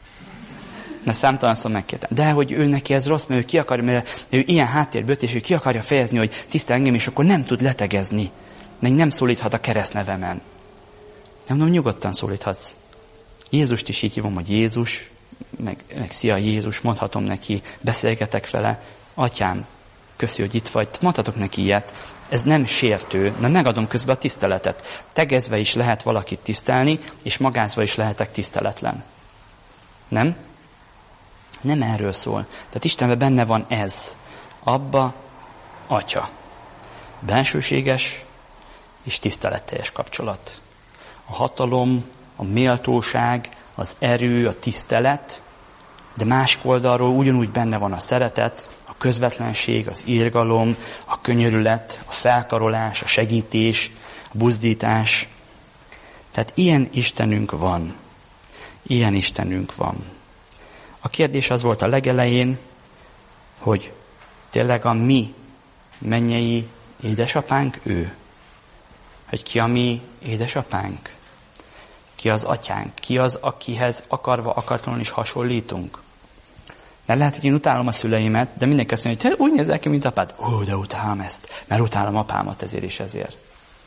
Na számtalanszor megkérdem. De hogy ő neki ez rossz, mert ő ki akarja, mert ő ilyen háttérből, és ő ki akarja fejezni, hogy tisztel engem, és akkor nem tud letegezni. Meg nem szólíthat a keresztnevemen. Nem mondom, nyugodtan szólíthatsz. Jézust is így hívom, hogy Jézus, meg, meg szia Jézus, mondhatom neki, beszélgetek vele. Atyám, köszi, hogy itt vagy. Mondhatok neki ilyet. Ez nem sértő, mert megadom közben a tiszteletet. Tegezve is lehet valakit tisztelni, és magázva is lehetek tiszteletlen. Nem? Nem erről szól. Tehát Istenben benne van ez. Abba, atya. Bensőséges és tiszteletteljes kapcsolat. A hatalom a méltóság, az erő, a tisztelet, de másik oldalról ugyanúgy benne van a szeretet, a közvetlenség, az irgalom, a könyörület, a felkarolás, a segítés, a buzdítás. Tehát ilyen Istenünk van. Ilyen Istenünk van. A kérdés az volt a legelején, hogy tényleg a mi mennyei édesapánk ő? Hogy ki a mi édesapánk? Ki az atyánk? Ki az, akihez akarva akartalan is hasonlítunk? Mert lehet, hogy én utálom a szüleimet, de mindenki azt mondja, hogy te úgy nézel ki, mint apád. Ó, de utálom ezt, mert utálom apámat ezért és ezért.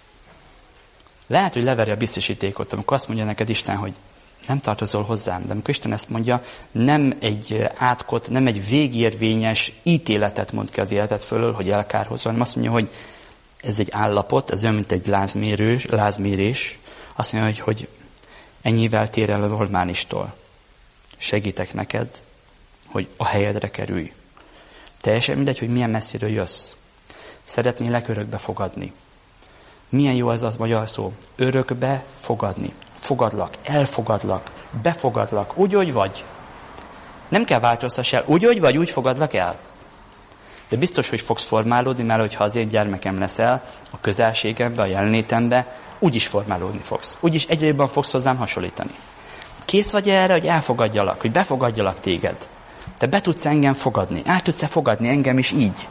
Lehet, hogy leveri a biztosítékot, amikor azt mondja neked Isten, hogy nem tartozol hozzám. De amikor Isten ezt mondja, nem egy átkot, nem egy végérvényes ítéletet mond ki az életed fölől, hogy elkárhozol, hanem azt mondja, hogy ez egy állapot, ez olyan, mint egy lázmérős, lázmérés. Azt mondja, hogy, hogy ennyivel tér el a Rolmánistól. Segítek neked, hogy a helyedre kerülj. Teljesen mindegy, hogy milyen messziről jössz. Szeretnélek örökbe fogadni. Milyen jó ez a magyar szó. Örökbe fogadni. Fogadlak, elfogadlak, befogadlak, úgy, hogy vagy. Nem kell változtass el, úgy, hogy vagy, úgy fogadlak el. De biztos, hogy fogsz formálódni, mert hogyha az én gyermekem leszel, a közelségembe, a jelenétembe, úgyis formálódni fogsz. Úgyis egyre jobban fogsz hozzám hasonlítani. Kész vagy erre, hogy elfogadjalak, hogy befogadjalak téged. Te be tudsz engem fogadni, át tudsz-e fogadni engem is így.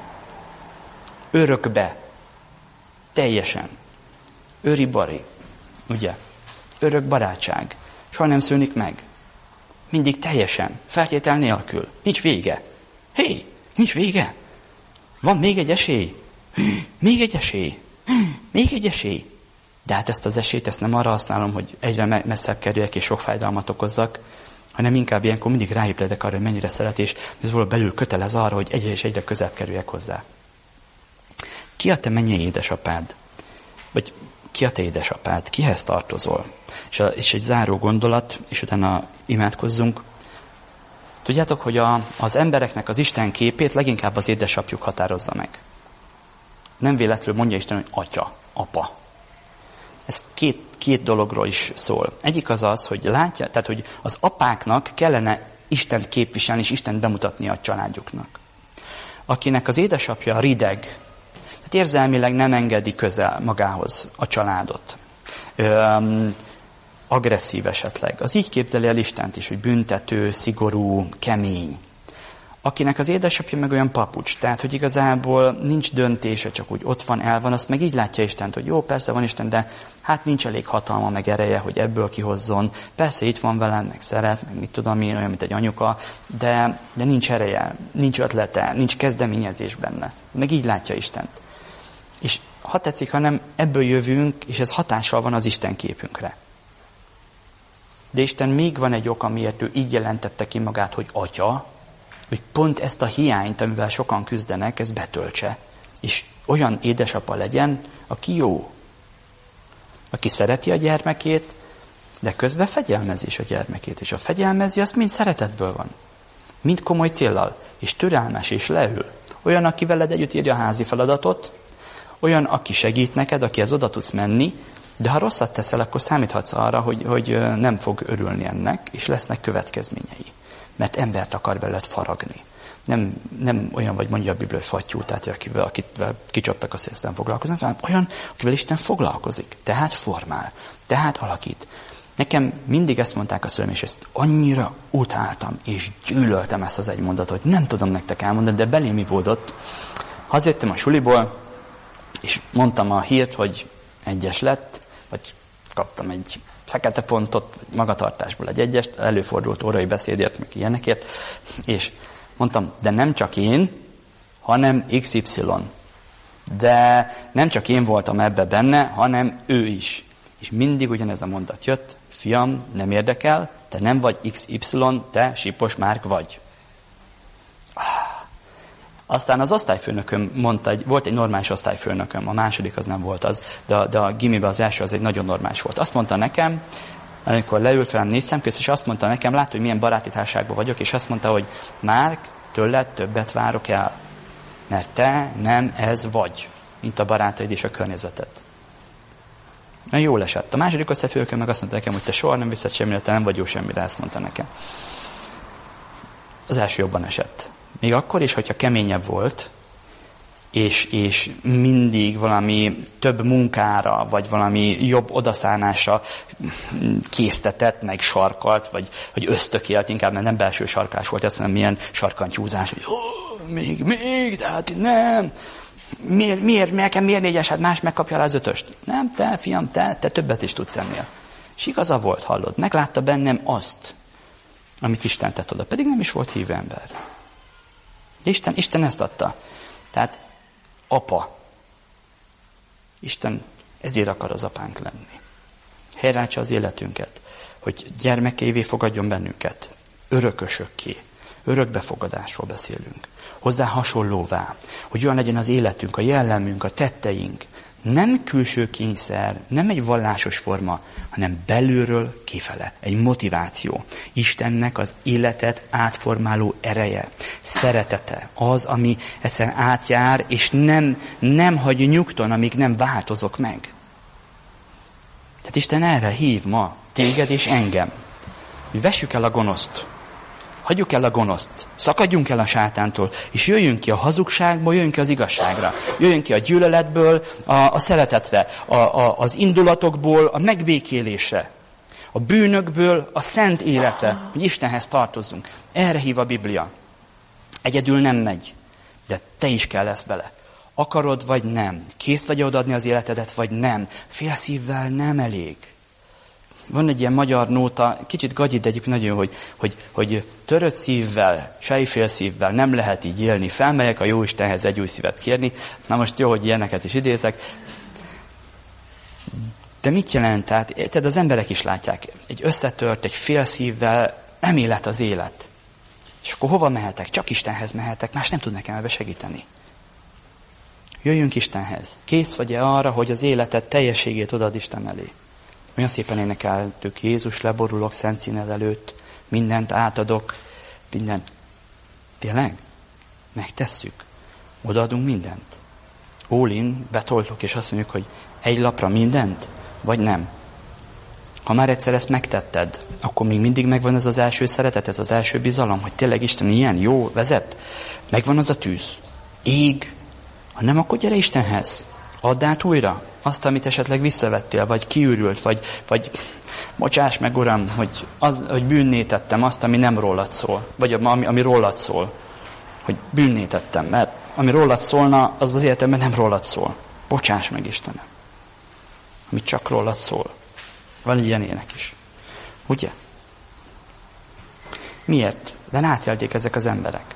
Örökbe. Teljesen. Öri-bari. Ugye? Örök barátság. Soha nem szűnik meg. Mindig teljesen. Feltétel nélkül. Nincs vége. Hé, nincs vége. Van még egy esély. Még egy esély. Még egy esély. De hát ezt az esélyt, ezt nem arra használom, hogy egyre messzebb kerüljek és sok fájdalmat okozzak, hanem inkább ilyenkor mindig ráébredek arra, hogy mennyire szeret, és ez valahol belül kötelez arra, hogy egyre és egyre közelebb kerüljek hozzá. Ki a te mennyei édesapád? Vagy ki a te édesapád? Kihez tartozol? És, a, és egy záró gondolat, és utána imádkozzunk. Tudjátok, hogy a, az embereknek az Isten képét leginkább az édesapjuk határozza meg. Nem véletlenül mondja Isten, hogy atya, apa. Ez két, két dologról is szól. Egyik az az, hogy látja, tehát hogy az apáknak kellene Istent képviselni, és Istent bemutatni a családjuknak. Akinek az édesapja rideg, tehát érzelmileg nem engedi közel magához a családot. Öm, agresszív esetleg. Az így képzeli el Istent is, hogy büntető, szigorú, kemény. Akinek az édesapja meg olyan papucs, tehát hogy igazából nincs döntése, csak úgy ott van, el van, azt meg így látja Istent, hogy jó, persze van Isten, de hát nincs elég hatalma, meg ereje, hogy ebből kihozzon. Persze itt van velem, meg szeret, meg mit tudom én, olyan, mint egy anyuka, de, de nincs ereje, nincs ötlete, nincs kezdeményezés benne. Meg így látja Istent. És ha tetszik, hanem ebből jövünk, és ez hatással van az Isten képünkre. De Isten még van egy ok, amiért ő így jelentette ki magát, hogy atya, hogy pont ezt a hiányt, amivel sokan küzdenek, ez betöltse. És olyan édesapa legyen, aki jó. Aki szereti a gyermekét, de közben fegyelmezi is a gyermekét. És a fegyelmezi, az mind szeretetből van. Mind komoly céllal. És türelmes, és leül. Olyan, aki veled együtt írja a házi feladatot, olyan, aki segít neked, akihez oda tudsz menni, de ha rosszat teszel, akkor számíthatsz arra, hogy, hogy nem fog örülni ennek, és lesznek következményei. Mert embert akar veled faragni. Nem, nem olyan vagy, mondja a Biblia, hogy fattyú, tehát akivel, akivel kicsaptak, azt ezt nem foglalkoznak, hanem olyan, akivel Isten foglalkozik. Tehát formál, tehát alakít. Nekem mindig ezt mondták a szüleim, és ezt annyira utáltam, és gyűlöltem ezt az egy mondatot, hogy nem tudom nektek elmondani, de belém ivódott. Hazajöttem a suliból, és mondtam a hírt, hogy egyes lett, vagy kaptam egy fekete pontot, magatartásból egy egyest, előfordult órai beszédért, meg ilyenekért, és mondtam, de nem csak én, hanem iksz ipszilon. De nem csak én voltam ebbe benne, hanem ő is. És mindig ugyanez a mondat jött, fiam, nem érdekel, te nem vagy iksz ipszilon, te Sipos Márk vagy. Aztán az osztályfőnököm mondta, volt egy normális osztályfőnököm, a második az nem volt az, de, de a gimiben az első az egy nagyon normális volt. Azt mondta nekem, amikor leült velem négy szemközt, és azt mondta nekem, látod, hogy milyen baráti társaságban vagyok, és azt mondta, hogy Márk, tőled többet várok el, mert te nem ez vagy, mint a barátaid és a környezeted. Na jól esett. A második összefőkön meg azt mondta nekem, hogy te soha nem viszed semmire, te nem vagy jó semmire, ezt mondta nekem. Az első jobban esett. Még akkor is, hogyha keményebb volt, és, és mindig valami több munkára, vagy valami jobb odaszánásra késztetett, meg sarkalt, vagy, vagy ösztökélt, inkább, mert nem belső sarkás volt, azt mondom, milyen sarkantyúzás, hogy oh, még, még, de hát nem. Miért, miért, nekem miért négyes, hát más megkapja rá az ötöst? Nem, te, fiam, te, te többet is tudsz ennél. És igaza volt, hallod, meglátta bennem azt, amit Isten tett oda, pedig nem is volt hívő ember. Isten, Isten ezt adta. Tehát apa. Isten ezért akar az apánk lenni. Helyreállítsa az életünket, hogy gyermekévé fogadjon bennünket. Örökösökké. Örökbefogadásról beszélünk. Hozzá hasonlóvá, hogy olyan legyen az életünk, a jellemünk, a tetteink. Nem külső kényszer, nem egy vallásos forma, hanem belülről kifele. Egy motiváció. Istennek az életet átformáló ereje, szeretete. Az, ami egyszerűen átjár, és nem, nem hagy nyugton, amíg nem változok meg. Tehát Isten erre hív ma téged és engem. Hogy vessük el a gonoszt. Hagyjuk el a gonoszt, szakadjunk el a sátántól, és jöjjünk ki a hazugságból, jöjjünk ki az igazságra. Jöjjünk ki a gyűlöletből a, a szeretetre, a, a, az indulatokból a megbékélésre, a bűnökből a szent életre, hogy Istenhez tartozzunk. Erre hív a Biblia. Egyedül nem megy, de te is kell lesz bele. Akarod vagy nem? Kész vagy odaadni az életedet, vagy nem? Fél szívvel nem elég. Van egy ilyen magyar nóta, kicsit gagyi, de egyébként nagyon, hogy, hogy, hogy törött szívvel, sejfél szívvel nem lehet így élni. Felmegyek a Jóistenhez egy új szívet kérni. Na most jó, hogy ilyeneket is idézek. De mit jelent? Tehát érted, az emberek is látják. Egy összetört, egy fél szívvel nem élet az élet. És akkor hova mehetek? Csak Istenhez mehetek, más nem tud nekem ebbe segíteni. Jöjjünk Istenhez. Kész vagy-e arra, hogy az életed teljességét odaad Isten elé? Olyan szépen énekeltük, Jézus, leborulok szent színed előtt, mindent átadok, mindent. Tényleg? Megtesszük. Odaadunk mindent. All in, betoltuk, és azt mondjuk, hogy egy lapra mindent, vagy nem. Ha már egyszer ezt megtetted, akkor még mindig megvan ez az első szeretet, ez az első bizalom, hogy tényleg Isten ilyen, jó, vezet. Megvan az a tűz. Ég. Ha nem, akkor gyere Istenhez. Add át újra azt, amit esetleg visszavettél, vagy kiürült, vagy, vagy bocsáss meg, Uram, hogy, az, hogy bűnné tettem azt, ami nem rólad szól, vagy ami, ami rólad szól. Hogy bűnné tettem, mert ami rólad szólna, az az életemben nem rólad szól. Bocsáss meg, Istenem. Ami csak rólad szól. Van egy ilyen ének is. Ugye? Miért? De átélték ezek az emberek.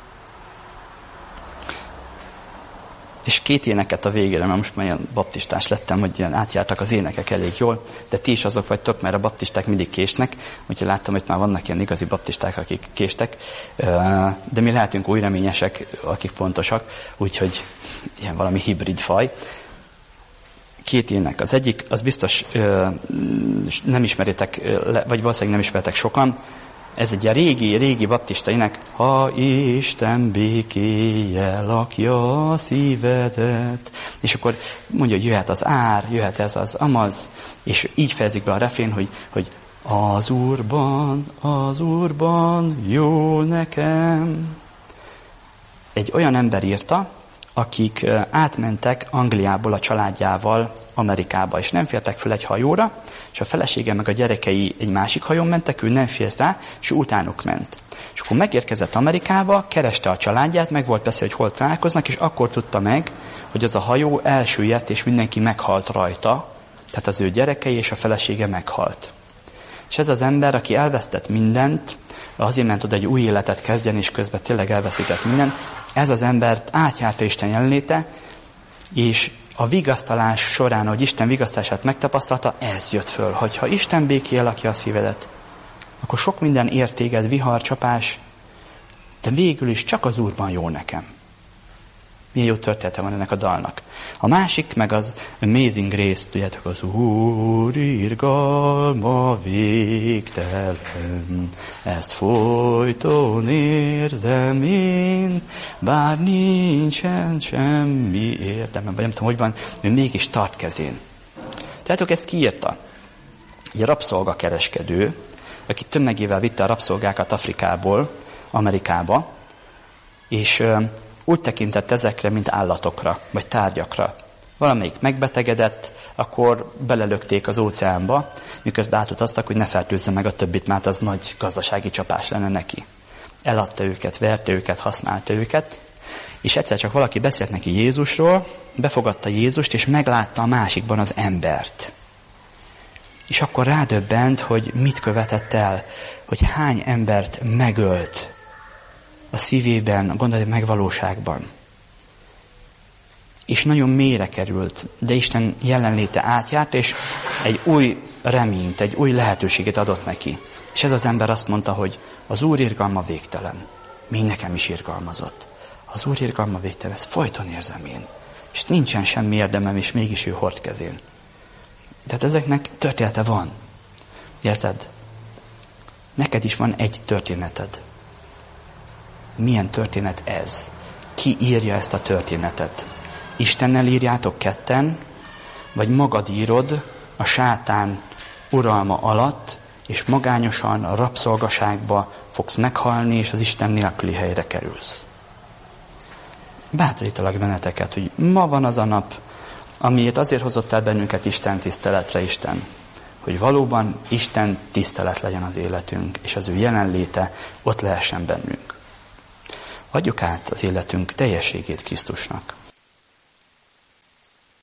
És két éneket a végére, mert most már ilyen baptistás lettem, hogy ilyen átjártak az énekek elég jól, de ti is azok vagytok, mert a baptisták mindig késnek, úgyhogy láttam, hogy már vannak ilyen igazi baptisták, akik késtek, de mi lehetünk új reményesek, akik pontosak, úgyhogy ilyen valami hibrid faj. Két ének. Az egyik, az biztos nem ismeritek, vagy valószínűleg nem ismeritek sokan, ez egy régi, régi baptista ének. Ha Isten békéje lakja a szívedet. És akkor mondja, hogy jöhet az ár, jöhet ez az amaz, és így fejezik be a refrén, hogy, hogy az Úrban, az Úrban jó nekem. Egy olyan ember írta, akik átmentek Angliából a családjával Amerikába, és nem fértek fel egy hajóra, és a felesége meg a gyerekei egy másik hajón mentek, ő nem fért rá, és utánuk ment. És akkor megérkezett Amerikába, kereste a családját, meg volt beszél, hogy hol találkoznak, és akkor tudta meg, hogy az a hajó elsüllyedt, és mindenki meghalt rajta, tehát az ő gyerekei és a felesége meghalt. És ez az ember, aki elvesztett mindent, azért ment oda egy új életet kezdjen, és közben tényleg elveszített mindent, ez az embert átjárta Isten jelenléte, és a vigasztalás során, hogy Isten vigasztalását megtapasztalta, ez jött föl, hogy ha Isten béké lakja a szívedet, akkor sok minden ér téged, vihar, csapás, de végül is csak az Úrban jó nekem. Milyen jó története van ennek a dalnak. A másik, meg az Amazing Grace, tudjátok, az Úr irgalma végtelen, ezt folyton érzem én, bár nincsen semmi érdemem, vagy nem tudom, hogy van, ő mégis tart kezén. Tehát ezt kiírta. Egy rabszolgakereskedő, aki tömegével vitte a rabszolgákat Afrikából Amerikába, és úgy tekintett ezekre, mint állatokra, vagy tárgyakra. Valamelyik megbetegedett, akkor belelökték az óceánba, miközben átutaztak, hogy ne fertőzze meg a többit, mert az nagy gazdasági csapás lenne neki. Eladta őket, verte őket, használta őket, és egyszer csak valaki beszélt neki Jézusról, befogadta Jézust, és meglátta a másikban az embert. És akkor rádöbbent, hogy mit követett el, hogy hány embert megölt a szívében, a gondolat megvalóságban. És nagyon mélyre került, de Isten jelenléte átjárt, és egy új reményt, egy új lehetőséget adott neki. És ez az ember azt mondta, hogy az Úr irgalma végtelen. Még nekem is irgalmazott. Az Úr irgalma végtelen, ezt folyton érzem én. És nincsen semmi érdemem, és mégis ő hord kezén. Tehát ezeknek története van. Érted? Neked is van egy történeted. Milyen történet ez? Ki írja ezt a történetet? Istennel írjátok ketten, vagy magad írod a sátán uralma alatt, és magányosan a rabszolgaságba fogsz meghalni, és az Isten nélküli helyre kerülsz. Bátorítalak benneteket, hogy ma van az a nap, amiért azért hozott el bennünket Isten tiszteletre Isten, hogy valóban Isten tisztelet legyen az életünk, és az ő jelenléte ott lehessen bennünk. Adjuk át az életünk teljességét Krisztusnak.